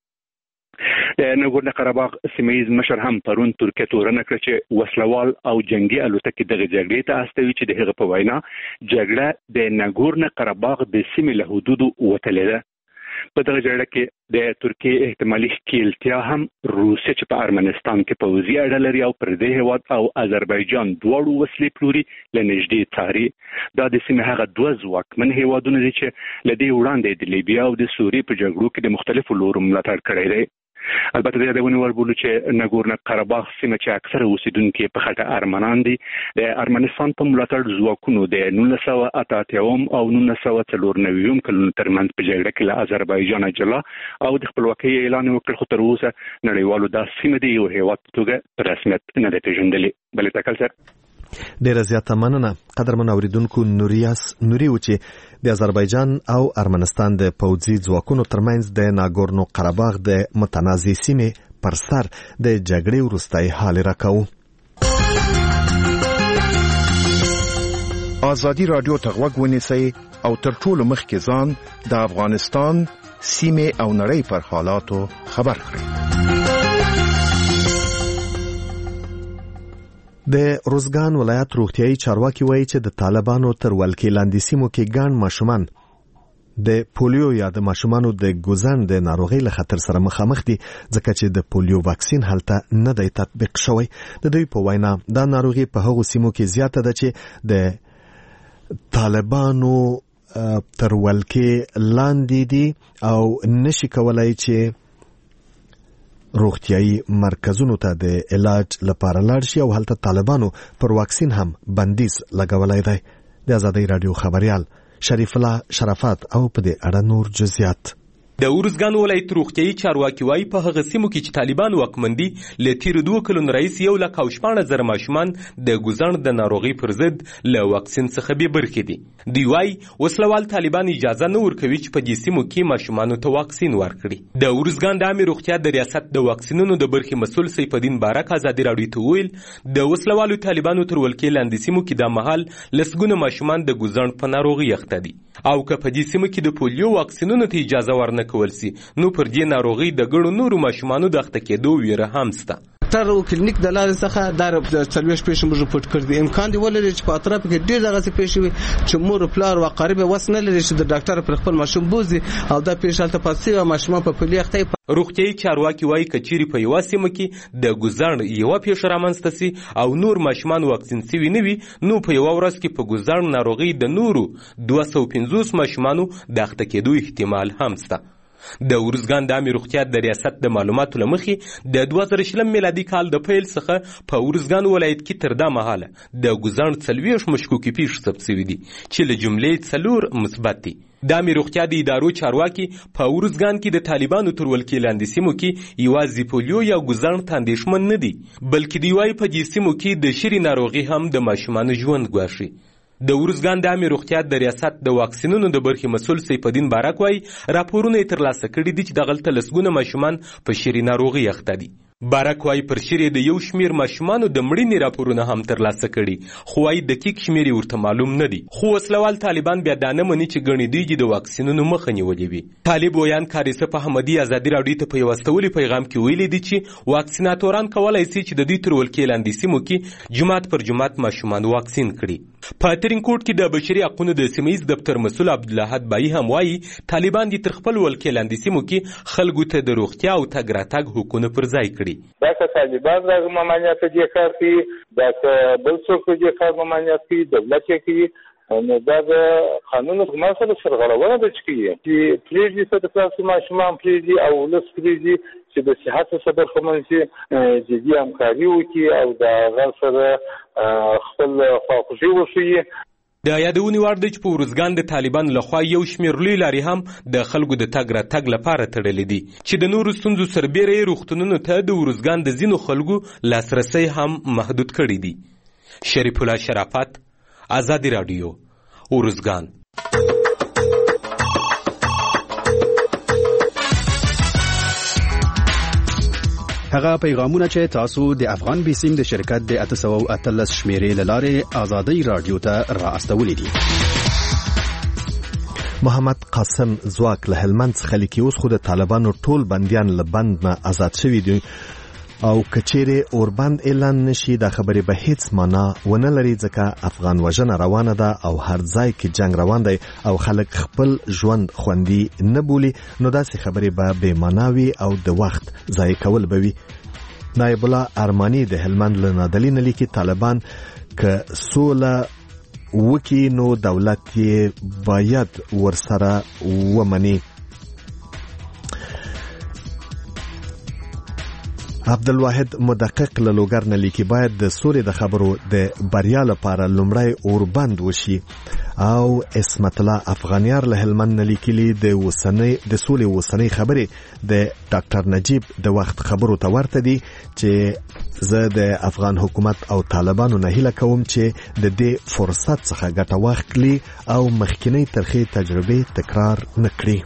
د ناګورنو قرهباغ سیمه ییز مشر هم پرون ترکیه تورنه کړه چې وسلوال او جنگي الوتکې دغه جګړې ته استوي چې د هغه په وینا جګړه د ناګورنو قرهباغ د سیمې له حدودو وتلې ده. په دغه جګړه کې د ترکیې احتمالي ښکیلتیا هم روسیه چې په ارمنستان کې پوځي اډه لري او پر دې هېواد او آذربایجان دواړو وسلې پلوري له نږدې څاري. دا د سیمې هغه دوه ځواکمن هېوادونه دي چې له دې وړاندې د لیبیا او د سوریې په جګړو کې د مختلفو لورو ملاتړ کړی دی. البته د یادونې وړ بولو چې ناګورنو قرهباغ سیمه چې اکثره اوسیدونکي په خټه ارمنان دي د ارمنستان په ملاتړ ځواکونو د نولس سوه اته اتیاوم او نولس سوه څلور نوي کلونو ترمنځ په جګړه کې له آذربایجان جلا او د خپلواکۍ اعلان وکړ، خو تر اوسه نړیوالو دا سیمه د یو هېواد په توګه په رسمیت نه ده پېژندلې. بلې تکل سر ډیره زیاته مننه قدرمن اوریدونکو. نوریاس نوري و چې د آذربایجان او ارمنستان د پوځي ځواکونو ترمنځ د ناګورنو قرهباغ د متنازع سیمې پر سر د جګړې وروستی حال راکاوه. ازادي رادیو ته غوږ ونیسئ او تر ټولو مخکې ځان د افغانستان سیمې او نړۍ پر حالاتو خبر کړئ. د روزګان ولایت روغتیايي چارواکي وایي چې د طالبانو تر ولکې لاندې سیمو کې ګڼ ماشومان د پولیو یا د ماشومانو د ګوزن د ناروغۍ له خطر سره مخامخ دي، ځکه چې د پولیو واکسین هلته نه دی تطبیق شوی. د دوی په وینا دا ناروغي په هغو سیمو کې زیاته ده چې د طالبانو تر ولکې لاندې دي او نشي کولای چې روغتیايي مرکزونو ته د علاج لپاره لاړ شي او هلته طالبانو پر واکسین هم بندیز لګولای دی. د آزادۍ رادیو خبريال شریف الله شرافت او په دې اړه نور جزئیات. د ورزګان ولایت روغتیايي چارواکي وایي په هغه سیمو کې چې طالبان واکمن دي له تیرو دوه کلونو راهیسې یو لک او شپاړس زره ماشومان د ګوزن د ناروغۍ پر ضد له واکسین څخه بې برخې دي. دوی وایي وسلوال طالبان اجازه نه ورکوي چې په دې سیمو کې ماشومانو ته واکسین ورکړي. د ورزګان د عامې روغتیا د ریاست د واکسینونو د برخې مسؤل سیف الدین بارک ازادي راډیو ته وویل د وسلوالو طالبانو تر ولکې لاندې سیمو کې دا مهال لسګونه ماشومان د ګوزن په ناروغۍ اخته دي او که په دې سیمو کې د پولیو واکسینونو ته اجازه ورنه کول سي نو پر دې ناروغي د ګڼو نورو ماشومانو د اخته کېدو ویره هم شته. ډاکټر او کلینیک د لارې څخه د څلوېښت پیښې موږ رپورټ کړي دي. امکان دی ولري چې په اطراف کې ډېر دغسې پیښې وي چې مور پلار او اقارب وس نه لري چې د ډاکټر پر خپل ماشوم بوزي او دا پیښه هلته پاتې شوي او ماشومان په پولیو اخته. روغتیايي چارواکي وایي که چیرې په یوه سیمه کې د ګوزن یوه پیښه رامنځته سي او نور ماشومان واکسین سوي نه وي نو په یوه ورځ کې په ګوزن ناروغۍ د نورو دوه سوه پنځوس ماشومانو د اخته کېدو احتمال هم شته. د ورزګان د عامې روغتیا د ریاست د معلوماتو له مخې د دوه زره شلم میلادي کال د پیل څخه په ورزګان ولایت کې تر دا مهاله د ګوزن څلوېښت مشکوکې پیښې ثبت شوي دي چې له جملې څلور مثبت دي. د عامې روغتیا د ادارو چارواکي په ورزګان کې د طالبانو تر ولکې لاندې سیمو کې یوازې پولیو یا ګوزن ته اندېښمن نه دي بلکې دوی وایي په دې سیمو کې د شري ناروغي هم د ماشومانو ژوند ګواښي. د ورزګان د عامې روغتیا د ریاست د واکسینونو د برخې مسؤل سیف الدین بارک وایي راپورونه یې ترلاسه کړي دي چې دغلته لسګونه ماشومان په شري ناروغۍ اخته دي. بارک وایي پر شري د یو شمیر ماشومانو د مړینې راپورونه هم ترلاسه کړي خو وایي دقیق شمیر یې ورته معلوم نه دي. خو وسلوال طالبان بیا دا نه مني چې ګڼې دوی د واکسینونو مخه نیولې وي. طالب ویان کاریسف احمدي ازادي راډیو ته په یو استولي پیغام کې ویلي دي چې واکسیناتوران کولای شي چې د دوی تر ولکې لاندې سیمو کې جماعت پر جماعت ماشومان واکسین کړي. په ترینکوټ کې د بشري حقوقو د سیمهیز دفتر مسؤل عبدالله بایی هم وایي طالبان دي تر خپل ولکې لاندې سیمو کې خلکو ته د روغتیا او تګ راتګ حقونه پر ځای کړي. دا که طالبان راغی ممانعت دې کار کوي دا که بل څوک دې کار ممانعت کوي دولت یې کوي نو دا د قانون په مسله سرغړونه ده چې چې پریږدي څه د تاسو ماشومان پریږدي او ولس پریږدي چې د صحت څخه برخمن شي جدي همکاري وکړي او د هغه سره خپل خواخوږي وښیي. د یادونې وړ دی چې په ورزګان د طالبان لخوا یو شمېر لوی لارې هم د خلکو د تګ راتګ لپاره تړلې دي چې د نورو ستونزو سربیره یې روغتونونو ته د ورزګان د ځینو خلکو لاسرسی هم محدود کړي دي. شریف الله شرافت آزادي راډیو ورزګان. هغه پیغامونه چې تاسو د افغان بیسیم د شرکت د اته سوه او اتلس شمیرې لاره آزادي رادیو ته را استولې دي. محمد قاسم زواک له هلمند څخه لیکي اوس خو د طالبانو ټول بندیان له بند نه آزاد شوي دي او کچېره اوربند اعلان نشي د خبرې به هیڅ معنا ونه لري ځکه افغان وژنه روانه ده او هر ځای کې جنگ روان دی او خلک خپل ژوند خوندي نه بولي نو داسې خبرې به بې معنا وي او د وخت ضایع کول به وي. نایب الله ارماني د هلمند له نادلي نه لیکي طالبان که سوله وکي نو دولت یې باید ورسره ومني. عبدالواحد مدقق له لوګر نه لیکي باید د سولې د خبرو د بریا لپاره لومړی اوربند وشي. او اسمت الله افغانیار له هلمند نه لیکلي د وسنۍ د سولې وسنۍ خبرې د ډاکټر نجیب د وخت خبرو ته ورته دي چې زه د افغان حکومت او طالبانو نه هیله کوم چې د دې فرصت څخه ګټه واخلي او مخکینی ترخې تجربې تکرار نه کړي.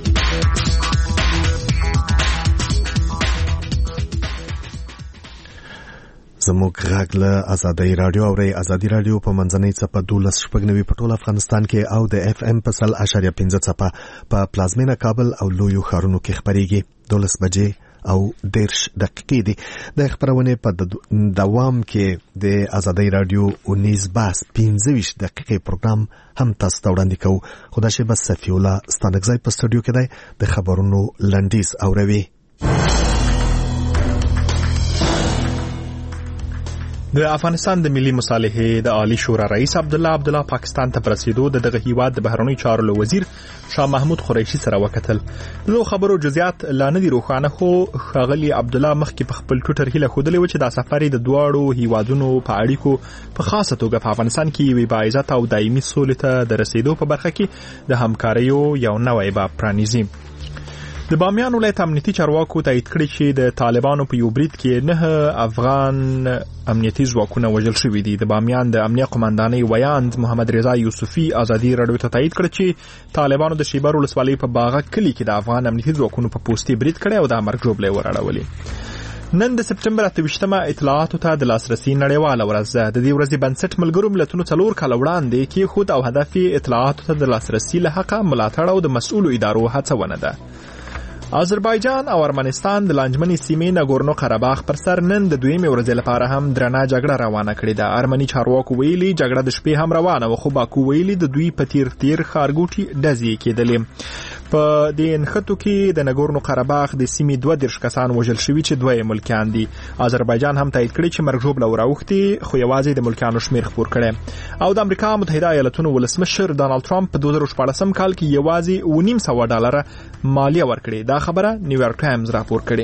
زموږ غږ له ازادي رادیو او ازادي رادیو په منځنۍ څپه دولس شپږ نوي په ټول افغانستان کې او د اف ام په سل اشاریه پنځه څپه په پلازمینه کابل او لویو ښارونو کې خبرېږي. دولس بجې او دیرش دقیقې دي. د خبرونې په دوام کې د ازادي رادیو اونیز باس پنځه ویشت دقیقې پروګرام هم تاسو ته وړاندې کوو. خو دا شیبه صفي الله ستانکزی په سټوډیو کې دی د خبرونو لنډیز اوروي. د افغانستان د ملي مصالحې د عالی شورا رئیس عبدالله عبدالله پاکستان ته رسیدو د دغه هیواد د بهرنیو چارو له وزیر شاه محمود قریشي سره وکتل. نو خبرو جزئیات لا نه دي روښانه خو ښاغلي عبدالله مخکې په خپل ټویټر هیله ښودلې و چې دا سفر د دواړو هیوادونو په اړیکو په خاصه توګه په افغانستان کې یوې باعزته او دایمي سولې ته د رسیدو په برخه کې د همکاریو یو نوی باب پرانیزي. د بامیان ولایت امنیتي چارواکو تایید کړی چې د طالبانو په یو برید کې نه افغان امنیتي ځواکونه وژل شوي دي. د بامیان د امنیه قماندانۍ ویاند محمد رضا یوسفي ازادي رادیو ته تایید کړ چې طالبانو د شیبر ولسوالۍ په باغه کلي کې د افغان امنیتي ځواکونو په پوستې برید کړی او د مرګ ژوبلې وراړولې. نن د سپټمبر اته ویشتمه اطلاعاتو ته د لاسرسي نړیواله ورځ ده. د دې ورځې بنسټ ملګرو ملتونو څلور کاله وړاندې کېښود او هدف یې اطلاعاتو ته د لاسرسي له حقه ملاتړ او د مسؤلو ادارو هڅونه ده. آذربایجان او ارمنستان د لانجمنې سیمې ناګورنو قرهباغ پر سر نن د دویمې ورځې لپاره هم درنه جګړه روانه کړې ده. ارمني چارواکو ویلي جګړه د شپې هم روانه وه خو باکو ویلي د دوی په تیر تیر ښارګوټي ډزې کېدلې. په دې نښتو کې د ناګورنو قرهباغ د سیمې دوه دېرش کسان وژل شوي چې دوه یې ملکیان دي. آذربایجان هم تایید کړی چې مرګ ژوبله وراوښتې خو یوازې د ملکیانو شمېر خپور کړی. او د امریکا متحده ایالتونو ولسمشر ډانلډ ټرمپ په دوه زره شپاړسم کال کې یوازې اوه نیم سوه ډالره مالیه ورکړې. دا خبره نیویارک ټایمز راپور کړي.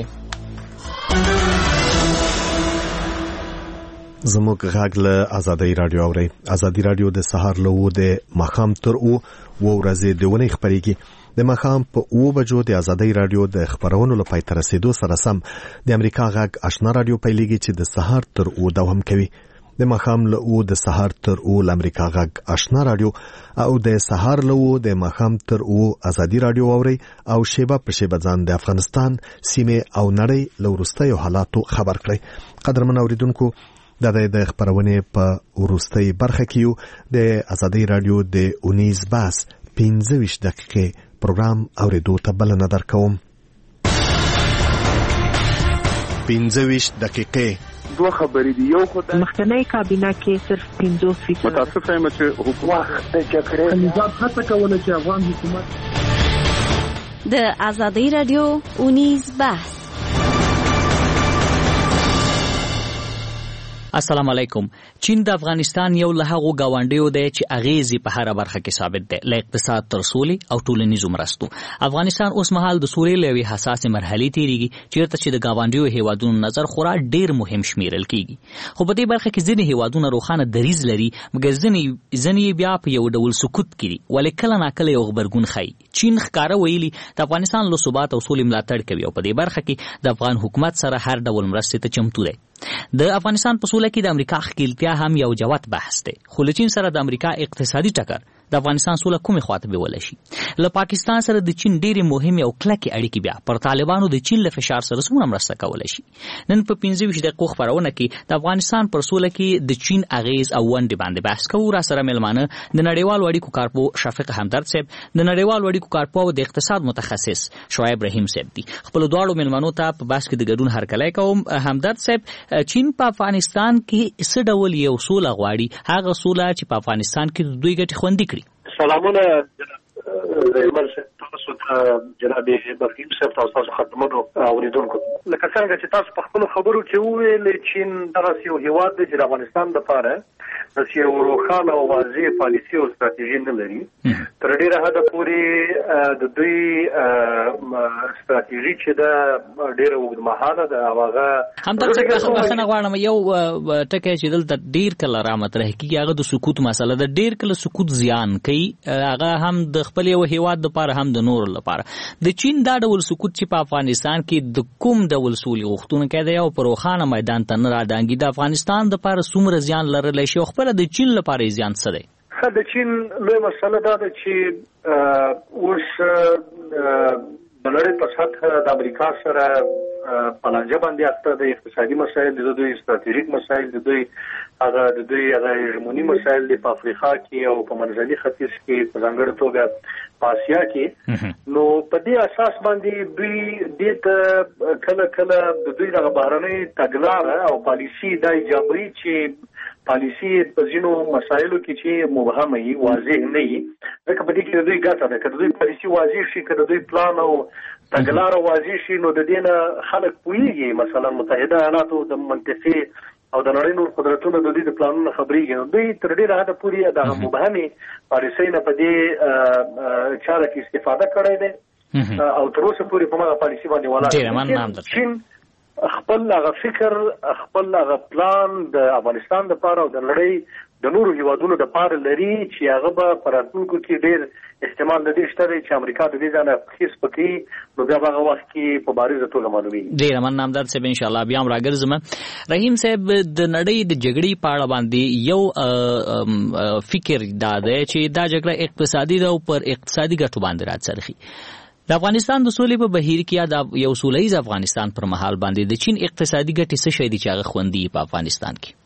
زموږ غږ له ازادي رادیو اوري. ازادي رادیو د سهار له و د ماښام تر او و ورځې د ونې خبرېږي. د ماښام په اوه بجو د ازادي رادیو د خبرونو له پای ته رسیدو سره سم د امریکا غږ آشنا رادیو پیلېږي چې د سهار تر اوه دوام کوي. د ماښام له اوه د سهار تر اوه له امریکا غږ آشنا رادیو او د سهار له اوه د ماښام تر اوه ازادي رادیو اوري او شیبه په شیبه ځان د افغانستان سیمه او نړۍ له وروستیو حالاتو خبر کړي. قدرمن اوریدونکو د د خبرونه په وروستۍ برخه کې د ازادي رادیو د اونیز باس پنځه ویشت دقیقې پروګرام اوریدو ته بلنه درکوم. پنځه ویشت دقیقې دوه خبرې دي. یو خو د مخکنی کابینه کې صرف پنځوس فیصد متاسفه یم چې حکومت د جګړې نظام هڅه کوله چې افغان حکومت د ازادي رادیو اونیز بحث. السلام علیکم. چین د افغانستان یو له هغو گاونډیو دی چې اغیزې په هر برخه کې ثابت دی، له اقتصاد تر سولې او ټولنیزو مرستو. افغانستان اوس مهال د سولې له یوې حساسې مرحلې تیریږي چیرته چې د گاونډیو هیوادونو نظر خورا ډیر مهم شمیرل کیږي. خو په دې برخه کې ځینې هیوادونه روښانه دریځ لري مګر ځینې ځینې بیا په یو ډول سکوت کوي ولې کله ناکله یو غبرګون ښیي. چین ښکاره ویلي د افغانستان له ثبات او سولې ملاتړ کوي او په دې برخه کې د افغان حکومت سره هر ډول مرستې ته چمتو دی. د افغانستان په سوله کې د امریکا ښکیلتیا هم یو جوت بحث دی، خو له چین سره د امریکا اقتصادي ټکر د افغانستان سوله کومه خواته بیول شي. له پاکستان سره د چین ډېری مهمه او کلکې اړیکې بیا پر طالبانو د چین له فشار سره څومره مرسته کولای شي. نن په پنځه ویشت دقیقو خبرونه کې د افغانستان پر سوله کې د چین اغیز او ونډې باندې بحث کوو. را سره ملمانه د نړیوال اړیکو کارپو شفیق همدرد صاحب، د نړیوال اړیکو کارپو او د اقتصاد متخصص شعیب رحیم صاحب دي. خپل دواړو ملمنو ته په بحث کې د ګډون هرکلی کوم. همدرد صاحب، چین په افغانستان کې څه ډول یو سوله غواړي، هغه سوله چې په افغانستان کې د دوی ګټې خوندي کړي؟ سلامونه رحمان صاحب، تاسو ته جناب برخیم صاحب، تاسو خدمتو اوریدونکو. لکه څنګه چې تاسو په خپل خبرو کې وویل، چین دغه یو هیواد دی چې د افغانستان لپاره د یو روښانه او واضح پالیسي او ستراتیژي نه لري. تر ډیره حده پورې د دوی ستراتیژي چې دا ډیره اوږدمهاله ده، هغه همدرد صاحب بخښنه غواړم، یو ټکی چې دلته ډیر کله را مطرح کېږي هغه د سکوت مسله ده. ډیر کله سکوت زیان کوي، هغه هم د خپل یو هیواد لپاره هم د نور لپاره. د چین دا ډول سکوت چې په افغانستان کې د کوم ډول سولې غوښتونکی دی او په روښانه میدان ته نه راډانګي، د افغانستان لپاره څومره زیان لرلی شي او خپله د چین لپاره زیان څه دی؟ ښه، د چین لویه مسله دا ده چې اوس د نړۍ په سطحه د امریکا سره په لانجه باندې اخته د اقتصادي مسایل، د دوی ستراتیژیک مسایل، د دوی هغه د دوی هغه هیژموني مسایل دي په افریقا کې او په منځني ختیځ کې، په ځانګړې توګه په اسیا کې. نو په دې اساس باندې دوی دې ته کله کله د دوی دغه بهرنۍ تګلاره او پالیسي دا ایجابوي چې پالیسي په ځینو مسایلو کې چې مبهمه وي، واضح نه وي. ځکه په دې کې د دوی ګټه ده، که د دوی پالیسي واضح شي، که د دوی پلان او تګلاره واضح شي، نو د دې نه خلک پوهېږي. مثلا متحده ایالاتو د منطقې او د نړۍ نور قدرتونو د دوی د پلانونو خبرېږي. نو دوی تر ډېره حده پورې دغه مبهمې پالیسۍ نه په دې چاره کې استفاده کړی دی او تر اوسه پورې په هغه پالیسي باندې ولاړ دی. چین خپل هغه فکر، خپل هغه پلان د افغانستان لپاره او د نړۍ د نورو هیوادونو لپاره لري چې هغه به په راتلونکو کې ډېر احتمال د دې شته دی چې امریکا د دې ځای نه پښې سپکوي، نو بیا به هغه وخت کې په بارزه توګه معلومېږي. ډېره مننه همدرد صاحب، انشاءالله بیا هم راګرځم. رحیم صاحب، د نړۍ د جګړې په اړه باندې یو فکر دا دی چې دا جګړه اقتصادي ده او پر اقتصادي ګټو باندې راڅرخي. د افغانستان د سولې په بهیر کې یا د یو سولیز افغانستان پر مهال باندې د چین اقتصادي ګټې څه شی دي چې هغه خوندي په افغانستان کې؟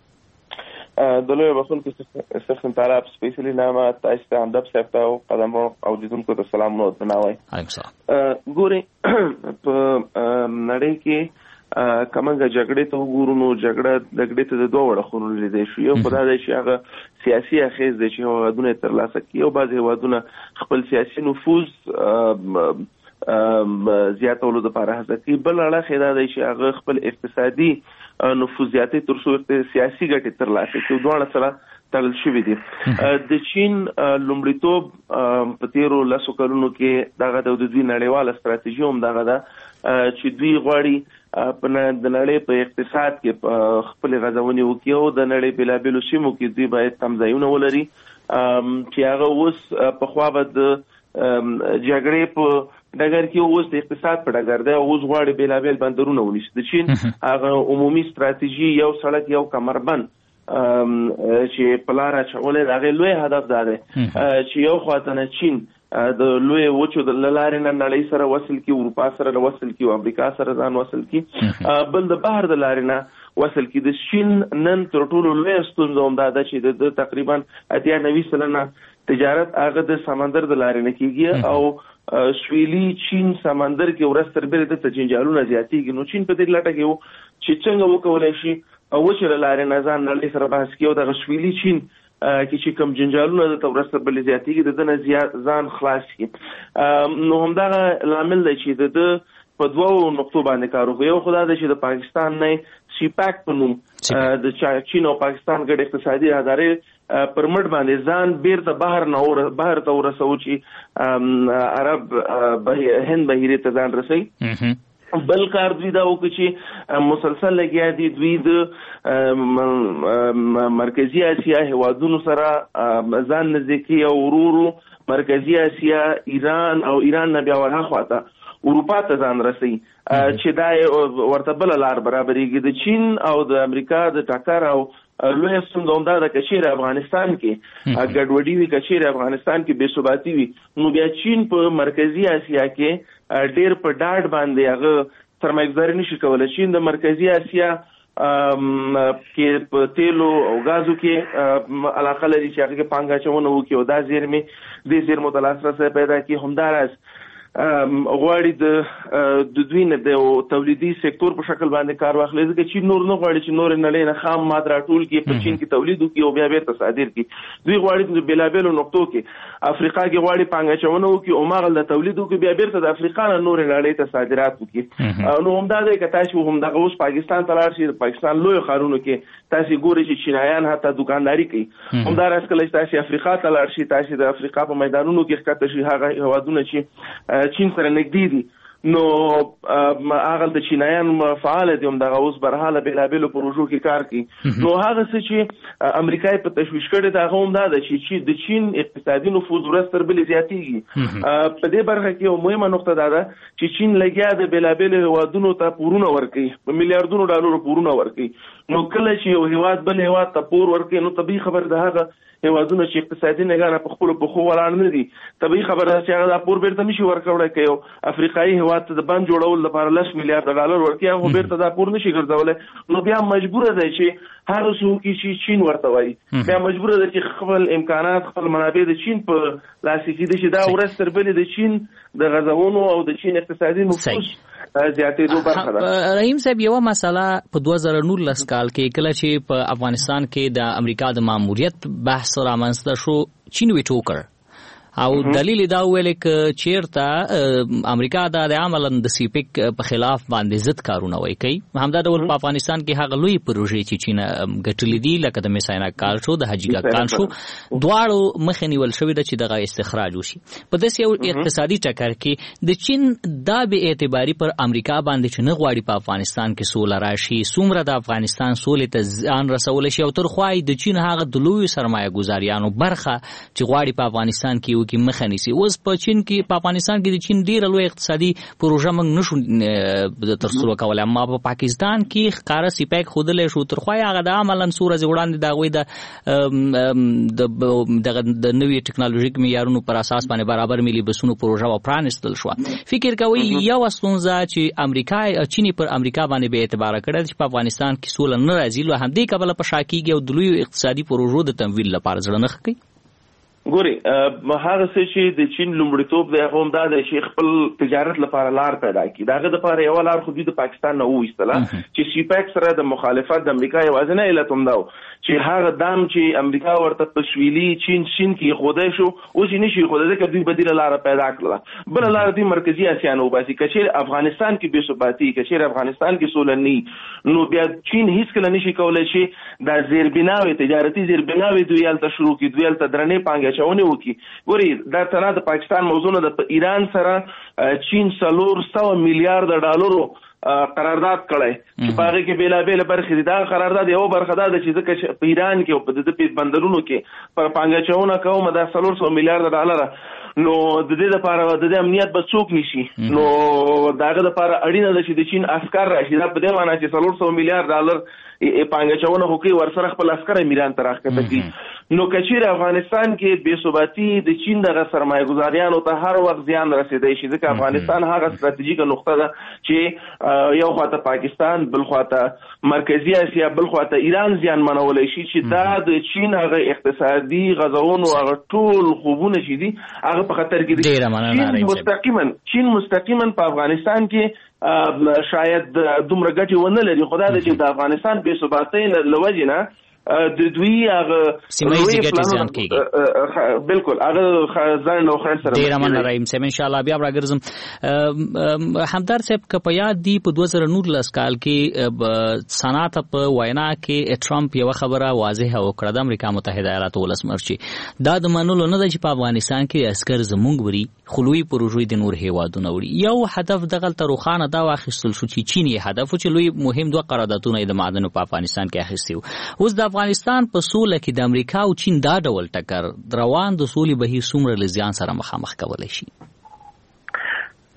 د لوی بخونکو سرخن طرف سپیشلی نامه تاسو ته همدرد صاحب ته او قدمو اوریدونکو ته سلام نو درناوی. علیکم السلام. ګوري په نړۍ کې کومه جګړه ته وګورو، نو جګړه د جګړې ته د دوه وړخونو لیدای شو. یو خدای دی چې هغه سیاسي اخیز دی چې هیوادونه ترلاسه کوي، او بعض هیوادونه خپل سیاسي نفوذ زیاتولو لپاره هڅه کوي. بل اړخ دا دی چې هغه خپل اقتصادي نفوذ زیاتوي تر څو سیاسي ګټې ترلاسه کړي. دواړه سره تړل شوي دي. د چین لومړیتوب په تیرو لسو کلونو کې دغه د دوی نړیواله ستراتیژي هم دغه ده چې دوی غواړي په د نړۍ په اقتصاد کې خپل غځونې وکړي او د نړۍ بېلابېلو سیمو کې دوی باید تمځایونه ولري چې هغه اوس پخوا به د جګړې په ډګر کې اوس د اقتصاد په ډګر دی، اوس غواړي بېلابېل بندرونه ونیسي. د چین هغه عمومي ستراتیژي یو سړک یو کمربند چې په لاره اچولی د هغې لوی هدف دا دی چې یو خواته نه چین د لوی وچو د لارې نه نړۍ سره وصل کړي، اروپا سره وصل کړي او امریکا سره ځان وصل کړي، بل د بهر د لارې نه وصل کړي. د چین نن تر ټولو لویه ستونزه هم دا ده چې د تقریبا اتیا نوي سلنه تجارت هغه د سمندر د لارې نه کېږي او سویلي چین سمندر کې ورځ تر بلې دلته جنجالونه زیاتېږي. نو چین په دې لټه کې و چې څنګه وکولی شي وچې له لارې نه ځان نړۍ سره بحث کړي او دغه سویلي چین کې چې کوم جنجالونه دلته ورځ تر بلې زیاتېږي د ده نه زیات ځان خلاص کړي. نو همدغه لامل دی چې د ده په دوو نقطو باندې کار وکړو. یو خو دا دی چې د پاکستان نه سیپاک په نوم د چین او پاکستان ګډ اقتصادي ادارې پر مټ باندې ځان بیرته بهر نه بهر ته ورسوو چې عرب هند بحیرې ته ځان رسوي. بل کار دوی دا وکړي چې مسلسل لګیا دي دوی د مرکزي اسیا هیوادونو سره ځان نزدیکي او ورو ورو مرکزي اسیا ایران او ایران نه بیا ورهاخواته اروپا ته ځان رسوي چې دا ورته بله لار برابرېږي. د چین او د امریکا د ټکر او لوی ستونزه همدا ده که چیرې افغانستان کې ګډوډي وي، که چیرې افغانستان کې بې ثباتي وي، نو بیا چین په مرکزي اسیا کې ډېر په ډاډ باندې هغه سرمایه‌ګذاري نشي کولی. چین د مرکزي اسیا کې په تیلو او غازو کې علاقه لري چې هغه کې پانګه اچونه وکړي او دا زیرمې دې زیرمو ته لاسرسی پیدا کړي. همداراز غواړي د د دوی نه د تولیدي سکتور په شکل باندې کار واخلي، ځکه چې نور نه غواړي چې نور نړۍ نه خام ماد راټول کړي، په چین کې تولید وکړي او بیا بیرته صادر کړي. دوی غواړي چې بېلابېلو نقطو کې افریقا کې غواړي پانګه اچونه وکړي او مغل د تولید وکړي، بیا بیرته د افریقا نه نور نړۍ ته صادرات وکړي. نو همدا دی که تاسو همدغه اوس پاکستان ته لاړ شئ، پاکستان لوی ښارونو کې تاسو ګورئ چې چینایان حتی دکانداري کوي. همداراز کله چې تاسو افریقا ته لاړ شئ، تاسو د افریقا په میدانونو کې ښکته شئ، هغه هېوادونه چې چین سره نږدې دي، نو هغه د چینایان فعال دي، همدغه اوس برحاله بېلابېلو پروژو کې کار کوي. نو هغه څه چې امریکا یې په تشویش کړی ده هغه همدا ده چې د چین اقتصادي نفوذ ورځ تر بلې زیاتېږي. په دې برخه کې یو مهمه نقطه دا ده چې چین لګیا د بېلابېلو هېوادونو ته پورونه ورکوي، په میلیاردونو ډالرو پورونه ورکوي. نو کله چې یو هېواد بل هېواد ته پور ورکوي، نو طبیعي خبر ده هغه هېوادونه چې اقتصادي نګاه په خپلو پښو ولاړ نه دي، طبیعي خبره ده چې هغه دا پور بیرته نشي ورکولی. که یو افریقایي هېواد ته د بند جوړولو لپاره لس میلیارډ ډالر ورکوي، هغه بیرته دا پور نشي ګرځولی، نو بیا مجبوره دی چې هر څه وکړي چې چین ورته وایي. بیا مجبوره ده چې خپل امکانات خپل منابع د چین په لاس کې کېدي چې دا ورځ تر بلې د چین د غځونو او د چین اقتصادي نفوذ زیاتېدو برخه ده. رحیم صاحب، یوه مسله په دوه زره نولس کال کې کله چې په افغانستان کې د امریکا د ماموریت بحث رامنځته شو، چین ویټو کړ او دلیل دا ویل ک چیرته امریکا دا د عملاً د سیپیک په خلاف باندې ضد کارونه وای کوي. همدا ډول په افغانستان کې هغه لوی پروژې چې چین ګټلې دي لکه د میساینا کال شو، د حجیګا کال شو، دواړو مخې نیول شوې ده چې دغه استخراج وشي. په داسې یو اقتصادي ټکر کې د چین دا بې اعتباري پر امریکا باندې چې نه غواړي په افغانستان کې سوله راشي، څومره د افغانستان سولې ته ځان رسولی شي، او تر خوا د چین هغه د لویو سرمایه ګزاریانو برخه چې غواړي په افغانستان کې کې مخه نیسي. اوس په چین کې په افغانستان کې د چین ډیره لوی اقتصادي پروژه موږ نشو ترسره کولی، اما په پاکستان کې ښکاره سیپیک ښودلی شو، تر خوا یې هغه د عملاً څو ورځې وړاندې د هغوی د نوي ټکنالوژیک معیارونو پر اساس باندې برابر ملي بسونو پروژه وپرانستل شوه. فکر کوئ یوه ستونزه چې امریکا چین پر امریکا باندې بې اعتباره کړې چې په افغانستان کې سوله نه راځي، له همدې کبله په شا کېږي او د لویو اقتصادي پروژو د تمویل لپاره زړه نه ښه کوي؟ ګوري هغه څه چې د چین لومړیتوب دی هغه همدا دی چې خپل تجارت لپاره لار پیدا کړي. د هغه دپاره یوه لار خو دوی د پاکستان نه وویستله چې سیپیک سره د مخالفت د امریکا یوازینی علت همدا و چې هغه دام چې امریکا ورته په سویلي چین چین کې ایښودی شو، اوس یې نشي ایښودی ځکه دوی بدیله لاره پیدا کړله. بله لاره دوی مرکزي اسیا نه وباسي. که چیرې افغانستان کې بې ثباتي، که چیرې افغانستان کې سوله نه، نو بیا چین هېڅکله نشي کولی چې دا زیربناوې تجارتي زیربناوې دوی هلته شروع کړي، دوی هلته درنې پانګې اچونې وکړي. ګوري دا تنها د پاکستان موضوع نه ده، په ایران سره چین څلور سوه میلیارډه ډالرو قرارداد کړی چې په هغې کې بېلابېلې برخې دي. دا قرارداد یوه برخه دا ده چې ځکه په ایران کې او په د ده په بندرونو کې پر پانګه اچونه کومه دا څلور سوه میلیارډه ډالره، نو د دې دپاره د دې امنیت به څوک نیسي، نو د هغه دپاره اړینه ده چې د چین عسکر راشي. دا په دې معنا چې څلور سوه میلیارډ ډالر پانګه اچونه خو کوي، ورسره خپل عسکر هم ایران ته راښکته کړي. نو که چیرې افغانستان کې بې ثباتي د چین دغه سرمایه ګزاریانو ته هر وخت زیان رسېدی شي، ځکه افغانستان هغه ستراتیژیکه نقطه ده چې یو خواته پاکستان، بل خواته مرکزي اسیا، بل خواته ایران زیان منولی شي، چې دا د چین هغه اقتصادي غځونو هغه ټول خوبونه چې دي هغه په خطر کې دي. چین مستقیما چین مستقیما په افغانستان کې شاید دومره ګټې ونه لري، خو دا ده چې د افغانستان بې ثباتۍ له وجې نه د دوی هغه سیمایي ګټې زیان کېږي. بالکل هغه ځان او خیر سره ډېره مننه رحیم صاحب. انشاءالله بیا به راګرځم. همدار صاحب که په یاد دي په دوه زره نولس کال کې سنا ته په وینا کې ټرمپ یوه خبره واضحه وکړه د امریکا متحده ایالاتو ولسمشر چې دا د منلو نه ده چې په افغانستان کې عسکر زموږ وري، خو لوی پروژې د نور هېوادونه وړي. یو هدف دغلته روښانه دا واخیستل شو چې چین یې هدف و چې لوی مهم دوه قراردادونه یې د معدنو په افغانستان کې اخیستي وو. اوس د افغانستان په سوله کې د امریکا او چین دا ډول ټکر روان د سولې بهیر څومره له زیان سره مخامخ کولی شي؟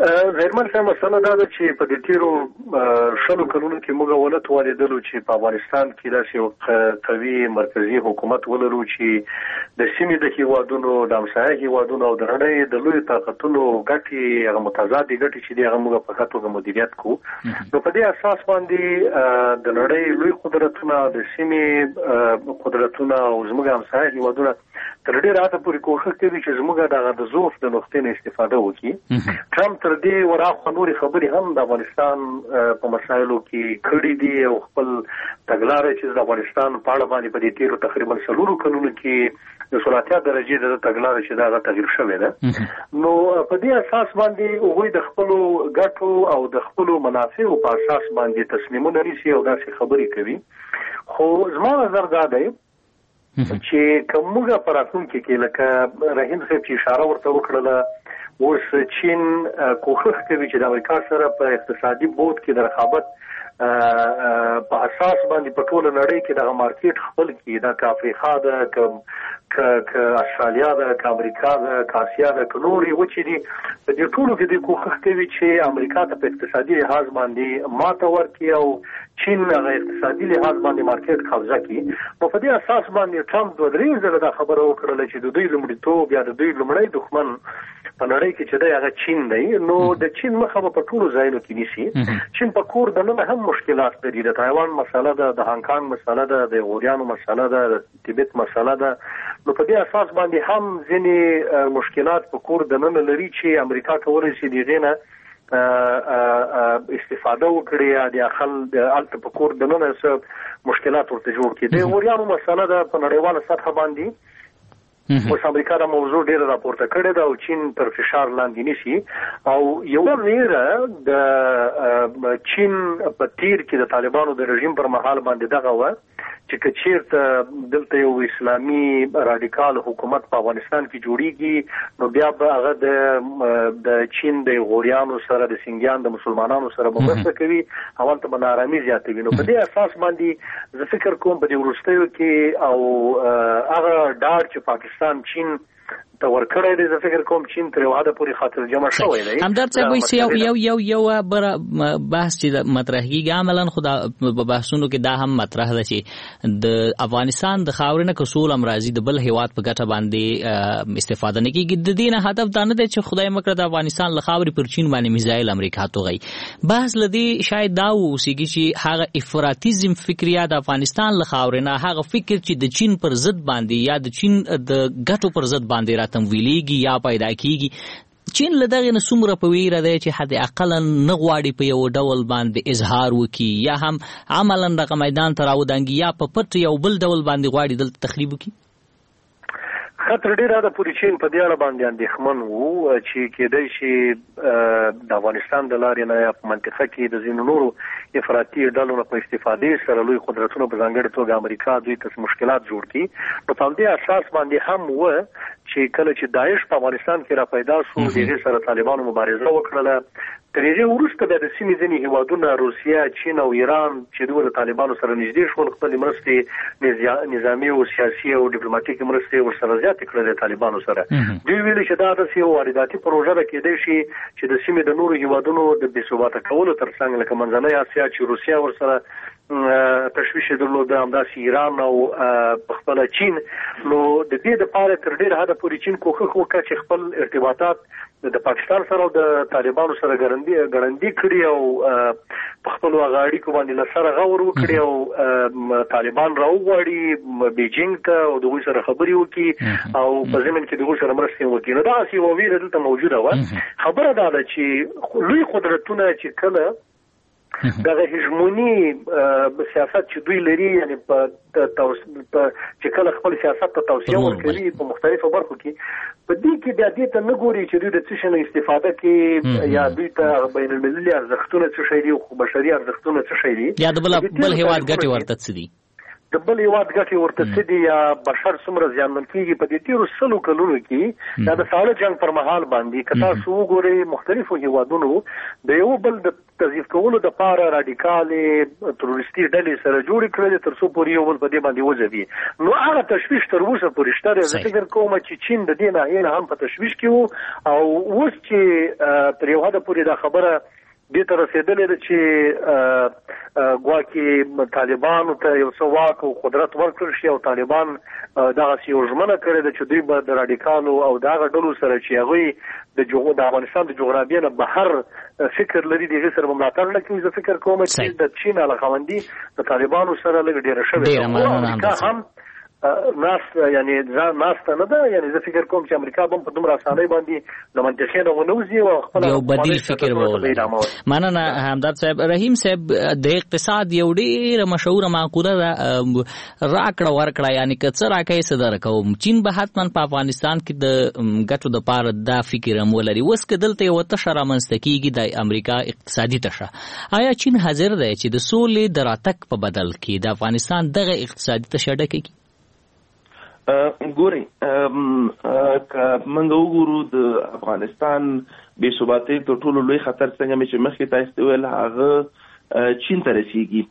زیرمن صاحب مسله دا ده چې په دې تیرو شلو کلونو کې موږ ولت والیدلو چې په افغانستان کې داسې یو قوي مرکزي حکومت ولرو چې د سیمې د هیوادونو د همسایه هیوادونو او د نړۍ د لویو طاقتونو ګټې هغه متضادې ګټې چې دي هغه موږ په ښه توګه مدیریت کوو. نو په دې اساس باندې د نړۍ لوی قدرتونه د سیمې قدرتونه او زموږ همسایه هیوادونه تر ډېره حده پورې کوښښ کوي چې زموږ دغه د ضعف د نقطې نه استفاده وکړي. ټرمپ تر دې وراخوا نورې خبرې هم د افغانستان په مسایلو کې کړي دي او خپل تګلارې چې د افغانستان په اړه باندې په دې تیرو تقریبا څلورو کلونو کې د سلطیا درجې د تګلارې چې دا تغیر شوې ده. نو په دې اساس باندې هغوی د خپلو ګټو او د خپلو منافعو په اساس باندې تصمیمونه نیسي او داسې خبرې کوي. خو زما نظر دا دی چې کومه په راتلونکي کې لکه رحیم صاحب چې اشاره ورته وکړله اوس چین کوښښ کوي چې د امریکا سره په اقتصادي بود کې د رقابت په اساس باندې په ټوله نړۍ کې دغه مارکیټ خپل کړي، دا که افریقا ده که که استرالیا ده که امریکا ده که اسیا ده که نورې وچې دي، په دې ټولو کې دوی کوښښ کوي چې امریکا ته په اقتصادي لحاظ باندې ماته ورکړي او چین هغه اقتصادي لحاظ باندې مارکیټ قبضه کړي. نو په دې اساس باندې ټرمپ دوه درې ځله دا خبره وکړله چې د دوی لومړیتوب یا د دوی لومړی دښمن په نړۍ کې چې دی هغه چین دی. نو د چین مخه به په ټولو ځایونو کې نیسي. چین په کور دننه هم مشکلات لري، د تایوان مسله ده، د هانګ کانګ مسله ده، د غوریانو مسله ده، د تیبت مسله ده. نو په دې اساس باندې هم ځینې مشکلات په کور دننه لري چې امریکا کولی شي د هغې نه استفاده وکړي یا د خل هلته په کور دننه څه مشکلات ورته جوړ کړي. د غوریانو مسله ده په نړیواله سطحه باندې اوس امریکا دا موضوع ډیره راپورته کړې ده او چین تر فشار لاندې نیسي. او یوه ویره د چین په تیر کې د طالبانو د رژیم پر مهال باندې دغه وه چې که چیرته دلته یو اسلامي راډیکال حکومت په افغانستان کې جوړیږي نو بیا به هغه د د چین د غوریانو سره د سنگیان د مسلمانانو سره به مرسته کوي او هلته به نارامي زیاتوي. نو په دې اساس باندې زه فکر کوم په دې وروستیو کې او هغه ډاډ چې پاکستان چین ته ورکړی دی، زه فکر کوم چین تر یو حده پورې خاطر جمع شوی دی. همدرد صاحب وایي یو یو یو یو بره بحث چې مطرح کېږي عملا خو په بحثونو کې دا هم مطرح ده چې د افغانستان د خاورې نه که سوله هم راځي د بل هیواد په ګټه باندې استفاده نه کېږي. د دې نه هدف دا نه دی چې خدای مکړه د افغانستان له خاورې پر چین باندې میزایل امریکا توغی. بحث له دې شاید دا واوسېږي چې هغه افراطیزم فکریا د افغانستان له خاورې نه هغه فکر چې د چین پر ضد باندې یا د چین د ګټو پر ضد باندې تمویلیږي یا پیدا کیږي. چین له دغه نه څومره په ویره دی چې حد اقل نه غواړي په یو ډول باندې اظهار وکړي یا هم عملا دغه میدان ته راودانګي یا په پټ یو بل ډول باندې غواړي دلته تخریب وکړي. خطر ډېر د پوری چین په دې اړه باندې اندېښمن وو چې کېدای شي د افغانستان د لارې نه په منطقه کې د ځینو نورو افراطي ډلو نه په استفادې سره لوی قدرتونو په ځانګړې توګه امریکا دوی ته مشکلات جوړ کړي. نو په دې اساس باندې هم و چې کله چې داعش په افغانستان کې را پیدا شو د هغې سره طالبانو مبارزه وکړله. تر هغې وروسته بیا د سیمې ځینې هیوادونه روسیه، چین او ایران چې دوی د طالبانو سره نږدې شول خپلې مرستې نظامي او سیاسي او ډیپلوماټیکې مرستې ورسره زیاتې کړلې د طالبانو سره. دوی ویلي چې دا داسې یو وارداتي پروژه ده، کېدای شي چې د سیمې د نورو هیوادونو د بې ثباته کولو تر څنګ لکه منځنۍ اسیا چې روسیه ورسره تشویش درلوده، همداسې ایران او په خپله چین. نو د دې دپاره تر ډېره حده پورې چین کوښښ وکړه چې خپل ارتباطات د پاکستان سره او د طالبانو سره ګړندي کړي او په خپلو هغه اړیکو باندې له سره غور وکړي او طالبان راوغواړي بیجینګ ته او د هغوی سره خبرې وکړي او په ضمن کې د هغوی سره مرستې وکړي. نو دغسې یوه ویره دلته موجوده وه. خبره دا ده چې لوی قدرتونه چې کله دغه هژموني سیاست چې دوی لري یعنی په چې کله خپل سیاست ته توسعه ورکوي په مختلفو برخو کې په دې کې بیا دې ته نه ګوري چې دوی د څه شي نه استفاده کوي یا دوی ته بین المللي ارزښتونه څه شی دي او بشري ارزښتونه څه شی دي یا د بل بل هیواد ګټې ورته څه دي. د بل هیواد ګټې ورته څه دي یا بشر څومره زیانمن کېږي په دې تېرو سلو کلونو کې دا د ساړه جنګ پر مهال باندې که تاسو وګورئ مختلفو هیوادونو د یو بل د تضعیف کولو دپاره راډیکالې تروریستي ډلې سره جوړې کړلې تر څو پورې یو بل په دې باندې وځوي. نو هغه تشویش تر اوسه پورې شته دی. زه فکر کوم چې چین د دې ناحیې نه هم په تشویش کې و او اوس چې تر یو حده پورې دا خبره دې ته رسېدلې ده چې ګواکې طالبانو ته یو څه واک او قدرت ورکړل شي او طالبان دغسې یو ژمنه کړې ده چې دوی به د راډیکالو او د هغه ډلو سره چې هغوی د افغانستان د جغرافیې نه بهر فکر لري د هغې سره به ملاتړ نه کوي. زه فکر کوم چې د چین علاقمندي د طالبانو سره لږ ډېره شوې ده. امریکا هم ناس یعنی ناس ته نه ده. یعنی زه فکر کوم چې امریکا به په دومره اسانۍ باندې له منطقې نه ونوځي او خپل یو بدیل فکر وولري. مننه همدرد صاحب. رحیم صاحب د اقتصاد یو ډېره مشهوره مقوله ده راکړه ورکړه، یعنی که څه راکوي څه درکوم. چین به حتما په افغانستان کې د ګټو دپاره دا فکر هم ولري. اوس که دلته یوه تشه رامنځته کېږي د امریکا اقتصادي تشه، آیا چین حاضر دی چې د سولې د راتګ په بدل کې د افغانستان دغه اقتصادي تشه ډکه کړي؟ ګورئ که موږ وګورو د افغانستان بې ثباتۍ تر ټولو لوی خطر څنګه مې چې مخکې تاسو ته ویل هغه چین ته رسیږي.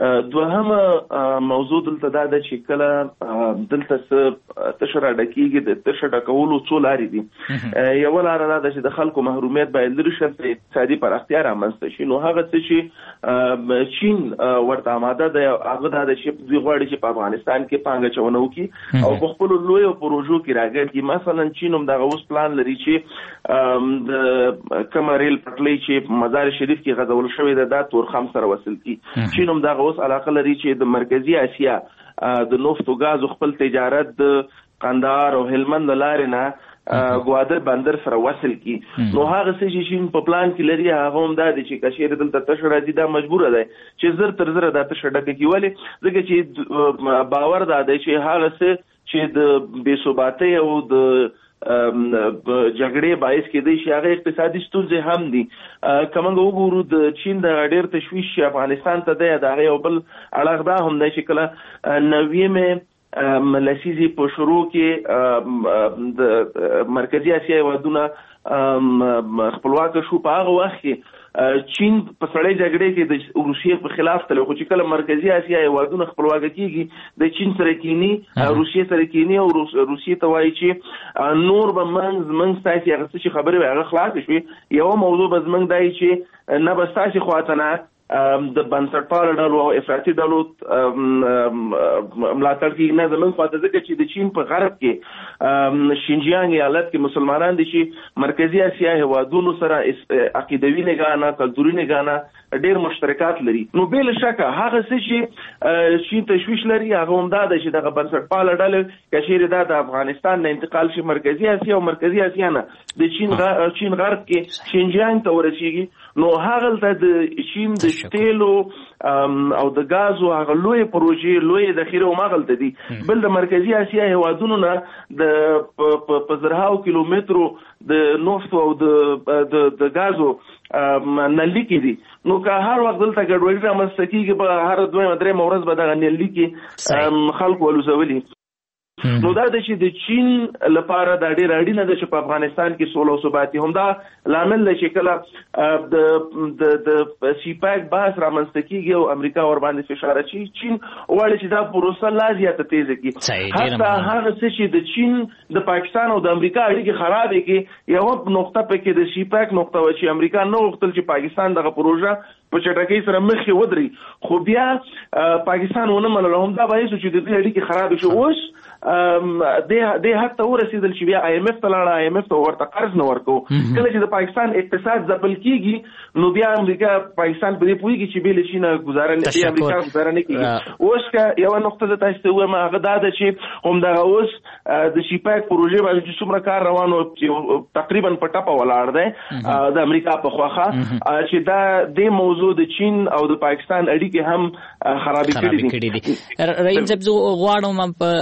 دوهمه موضوع دلته دا ده چې کله دلته څه تشه راډکېږي د تشه ډکولو څو لارې دي. یوه لاره دا ده چې د خلکو محرومیت باید لرې شي، اقتصادي پراختیا رامنځته شي. نو هغه څه چې چین ورته آماده ده هغه دا ده چې دوی غواړي چې په افغانستان کې پانګه اچونه وکړي او په خپلو لویو پروژو کې راګرځي. مثلا چین هم دغه اوس پلان لري چې د کومه ریل پټلۍ چې مزار شریف کې غځول شوې ده دا تورخم سره وصل کړي. چین هم دغه اوس علاقه لري چې د مرکزي اسیا د نفت او ګازو خپل تجارت د قندهار او هلمند لارې نه ګوادر بندر سره وصل کی. نو هغه څه چې شین په پلان کې لري هغه هم دا دی چې کشیر دلته تشه راځي دا مجبوره دی چې زر تر زر دا تشه ډکه کی. ولې ځکه چې باور دا دی چې هغه څه چې د بې ثباتۍ او د جګړې باعث کېدای شي هغه اقتصادي ستونزې هم دي. که موږ وګورو د چین د ډېر تشویش چې افغانستان ته دی د هغې یو بل اړخ دا هم دی چې کله نویمې لسیزې په شروع کې د مرکزي اسیا هېوادونه خپلواکه شو په هغه وخت کې چین په سړې جګړې کې د روسیې په خلاف تللی، خو چې کله مرکزي اسیا هېوادونه خپلواکه کېږي د چین سره کینی روسیې سره کینی او روسیې ته وایي چې نور به موږ زموږ ستاسې هغه څه چې خبرې وي هغه خلاصې شوې. یوه موضوع به زموږ دا وي چې نه به ستاسې خواته نه د بنسټپاله ډلو او افراطي ډلو ملاتړ کېږي، نه زموږ خواته، ځکه چې د چین په غرب کې شینجیانګ ایالت کې مسلمانان دي چې مرکزي اسیا هېوادونو سره عقیدوي نګاه نه کلتوري نګاه نه ډېر مشترکات لري. نو بې له شکه هغه څه چې چین تشویش لري هغه هم دا ده چې دغه بنسټپاله ډلې که چیرې دا د افغانستان نه انتقال شي مرکزي اسیا او مرکزي اسیا نه د چین چین غرب کې شینجیانګ ته ورسیږي، نو هغلته د چین د تیلو او د غازو هغه لوی پروژې لوی ذخیره هم هغلته دي. بل د مرکزي اسیا هېوادونو نه د په زرهاو کیلومترو د نفت او د غازو نلي کې دي. نو که هر وخت دلته ګډوډي رامنځته کېږي په هر دویمه درېیمه ورځ به دغه نلي کې خلکو والوځولي. نو دا د چې د چین لپاره دا ډېر اړینه ده چې په افغانستان کې سوله او ثبات هم دا لامل دی چې کله د د سیپاک بحث رامنځته کېږي او امریکا ور باندې فشار اچوي، چین غواړي چې دا پروسه لا زیاته تیزه کړي. حتی هغه څه چې د چین د پاکستان او د امریکا اړیکې خرابې کړي، یوه نقطه پکې د سیپاک نقطه وه چې امریکا نه غوښتل چې پاکستان دغه پروژه په چټکۍ سره مخکې ودري، خو بیا پاکستان ونه منله. هم دا باعث چې د دې اړیکې خرابې شي. اوس دې حد ته ورسېدل چې بیا آی ایم ایف ته لاړه، آی ایم ایف ته ورته قرض نه ورکوو. کله چې د پاکستان اقتصاد ځپل کېږي نو بیا امریکا پاکستان په دې پوهېږي چې بې له چینه ګزاره نه کېږي، امریکا ګزاره نه کېږي. اوس که یوه نقطه زه تاسو ته ووایم هغه دا ده چې همدغه اوس د سیپاک پروژې باندې چې څومره کار روان و چې تقریبا په ټپه ولاړ دی د امریکا په خواخه، چې دا دې موضوع د چین او د پاکستان اړیکې هم خرابې کړي دي. رحیم صاحب زه غواړم د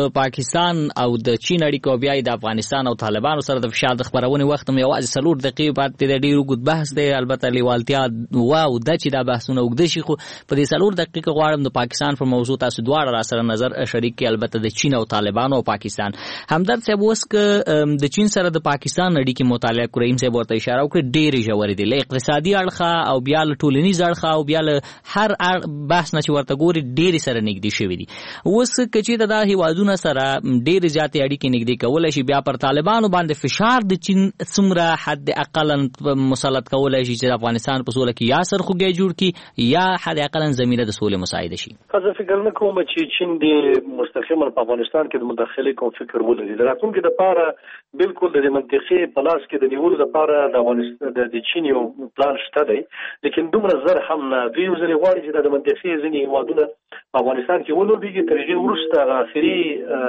د پاکستان او د چین اړیکو بیا د افغانستان او طالبانو سره د فشار د خبرونې وخت مې یوازې څلور دقیقې پاتې د ډېر اوږد بحث دی. البته لیوالتیا واو د چې دا بحثونه اوږده شي، خو په دې څلور دقیقې غواړم د پاکستان په موضوع تاسو دواړه را سره نظر شریک کړئ، البته د چین او طالبانو او پاکستان. همدرد صاحب اوس که د چین سره د پاکستان اړیکې مطالعه کړو، رحیم صاحب ورته اشاره وکړه ډېرې ژورې دي، له اقتصادي اړخه او بیا له ټولنیز اړخه او بیا له هر بحث نه چې ورته ګوري ډېرې سره نږدې شوي دي. اوس که چېرته دا هېوادونه سره ډېرې زیاتې اړیکې نږدې کولی شي، بیا پر طالبانو باندې فشار د چین څومره حد اقلا مسلط کولی شي چې د افغانستان په سوله کې یا سرخوږی جوړ کړي یا حد اقلا زمینه د سولې مساعده شي. زه فکر نه کوم چې چین د مستقیما په افغانستان کې د مداخلې کوم فکر ولري. د راتلونکي لپاره بالکل د منطقې په لاس کې د نیولو لپاره د افغانستان د چین یو پلان شته دی، لیکن دومره زر هم نه. دوی یو ځل غواړي چې د منطقې ځینې هېوادونه په افغانستان کې ولوبېږي، تر هغې وروسته آخري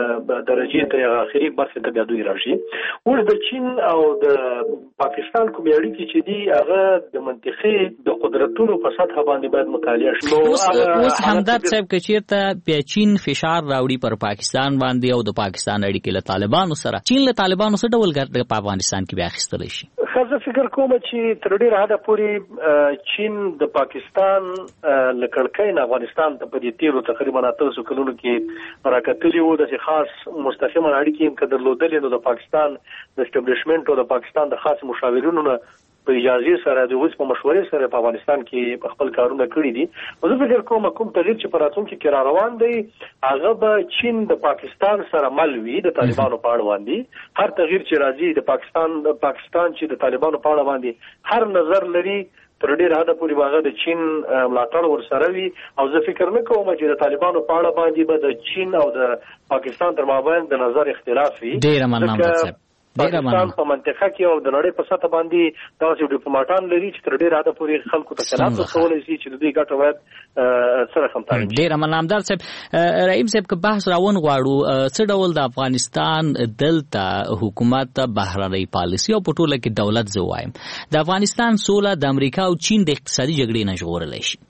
درجې ته آخري برخې ته بیا دوی راشي. اوس د چین او د پاکستان کومې اړیکې چې دي هغه د منطقې د قدرتونو په سطحه باندې باید مطالعه شي. اوس همدرد صاحب که چېرته بیا چین فشار راوړي پر پاکستان باندې او د پاکستان اړیکې له طالبانو سره، چین له طالبانو څه ډول ګټه په افغانستان کې بیا اخیستلی شي؟ زه فکر کوم چې تر ډېره حده پورې چین د پاکستان له کړکۍ نه افغانستان ته په دې تېرو تقریبا اتلسو کلونو کې راکتلي وو. داسې خاص مستقیمه اړیکې یې که درلودلې، نو د پاکستان د اسټبلیشمنټ او د پاکستان د خاص مشاورینو نه په اجازې سره د هغوی په مشورې سره په افغانستان کې خپل کارونه کړي دي. زه فکر کوم کوم تغییر چې په راتلونکي کې را روان دی هغه به چین د پاکستان سره مل وي د طالبانو په اړه باندې. هر تغییر چې راځي د پاکستان د پاکستان چې د طالبانو په اړه باندې هر نظر لري، تر ډېره حده پورې به هغه د چین ملاتړ ورسره وي. او زه فکر نه کوم چې د طالبانو په اړه باندې به د چین او د پاکستان تر مابین د نظر اختلاف وي. ډېره مننه صاحب. پاکستان په منطقه کې او د نړۍ په سطح باندې داسې ډیپلوماټان لري چې تر ډېره حده پورې خلکو ته خلاف رسولی شي چې د دوی ګټه باید سره همتاوي. ډېره مننه همدرد صاحب. رحیم صاحب که بحث راونغواړو، څه ډول د افغانستان دلته حکومت بهرنۍ پالیسي او په ټوله کې دولت زه وایم د افغانستان سوله د امریکا او چین د اقتصادي جګړې نه ژغورلی شي؟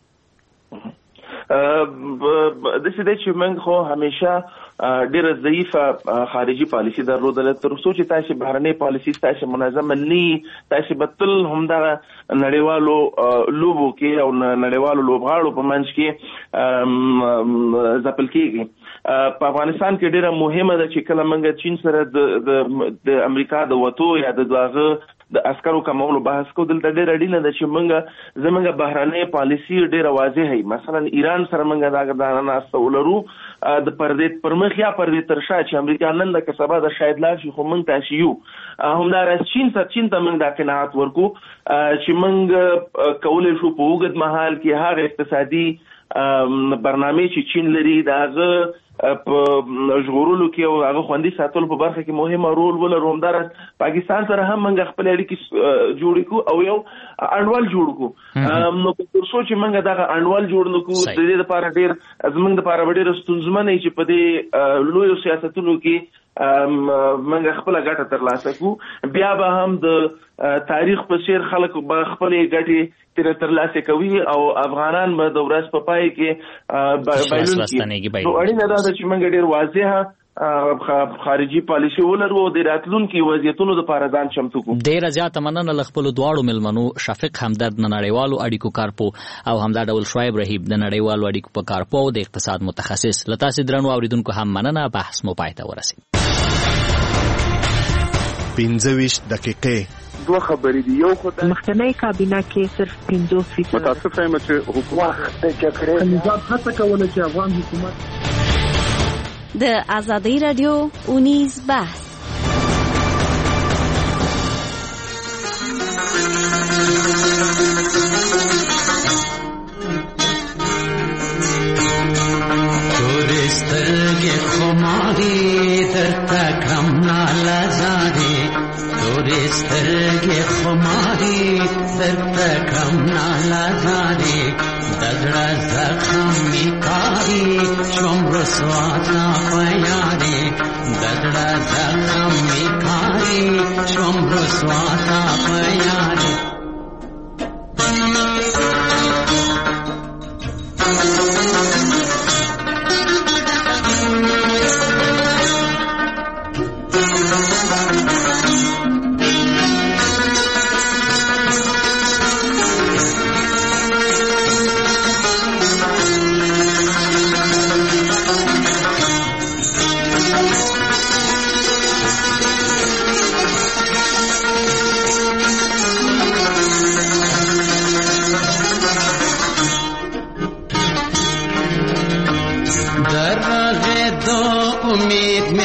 داسې دی چې موږ خو همیشه ډیره ضعیفه خارجي پالیسي درلودله، تر څو چې تاسو بهرنۍ پالیسي تاسو منظمه نه تاسو به تل همدغه نړیوالو لوبو کې او نړیوالو لوبغاړو په منځ کې ځپل کېږي. په افغانستان کې ډیره مهمه ده چې کله موږ چین سره د امریکا د وتو یا د دغه د عسکرو کمولو بحث کو، دلته ډیره اړینه ده چې موږ زموږ بهرنۍ پالیسي ډیره واضحه وي. مثلا ایران سره موږ دا ګردانه ناسته ولرو د پردې پر مخ یا پردې تر شا چې امریکا نن د کسبه د شاید لا شي، خو موږ تاسو یو همدارس چین سره چین ته موږ د قناعت ورکو چې موږ کولای شو په وګد محل کې هغه اقتصادي برنامه چې چین لري دغه په ژغورلو کې او هغه خوندي ساتلو په برخه کې مهمه رول ولرو. همدارس پاکستان سره هم موږ خپل اړیکې جوړ کړو او یو انډول جوړ کړو. نو تر څو چې موږ دغه انډول جوړ نکړو د دې لپاره ډېر زموږ لپاره ډېر ستونزمن چې په دې لویو سیاستونو کې موږ خپل ګټه ترلاسه کړو. بیا به هم د تاریخ په څیر خلک به خپل ګټې تر ترلاسه کوي او افغانان به د ورځ په پای کې بایلونکي. نو اړینه ده چې موږ ډېر واضحه خارجي پالیسي ولرو او د راتلونکي وضعیتونو لپاره ځان چمتو کړو. ډېره زیاته مننه له خپلو دواړو مېلمنو شفیق همدرد د نړیوالو اړیکو کارپو او همدا ډول شعیب رحیب د نړیوالو اړیکو په کارپو او د اقتصاد متخصص. له تاسې درنو اورېدونکو هم مننه. بحث مو پای ته ورسېد. پنځه ویشت دقیقې دوه خبرې دي. یو خو د مخکنۍ کابینه کې صرف پنځوس فیصد متاسفه یم چې حکومت د جګړې نظام هڅه کوله چې افغان حکومت د ازادي رادیو اونیز بحث تورسترګې خماري درته کړم نالزاري تورسترګې خماري درته کړم نالزاري د زړه زخم مې کاري شوم رسوا تا په یاري د زړه زخم مې کاري شوم رسوا تا په یاري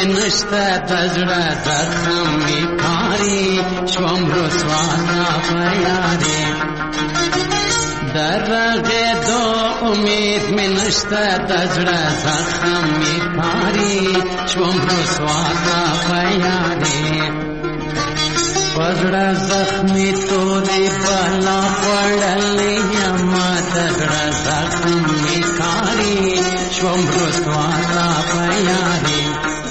نشته د زړه زخم می کاری شوم رسوا په یاري درغه دو امید می نشته د زړه زخم می کاری شوم رسوا په یاري پزړه زخمی تورې بالا پړلې یما دغړه زخم می کاری شوم رسوا په یاري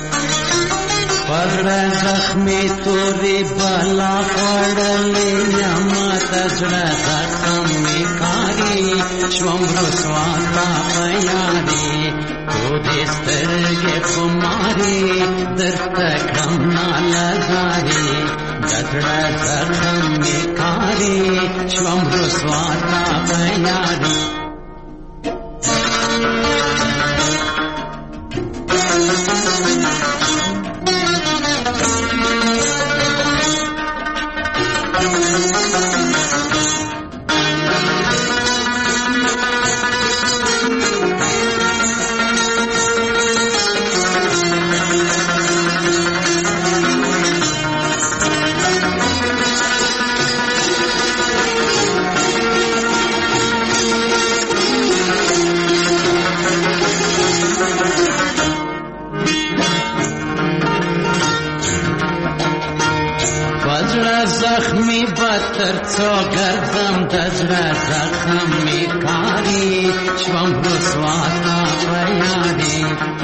پزړه زخمی تورې بالا پړلې یما دغړه زخم می کاری شوم رسوا په یاري تو دې سترګې خماري درته کم نه لګاري دغړه زخم می کاری شوم رسوا په یاري زخمی بتر څو ګرځم د زړه زخم می کاری شوم رسوا په یاري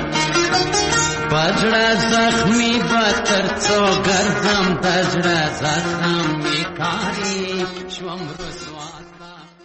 پزړه زخمی بتر څو ګرځم د زړه زخم می کاری شوم رسوا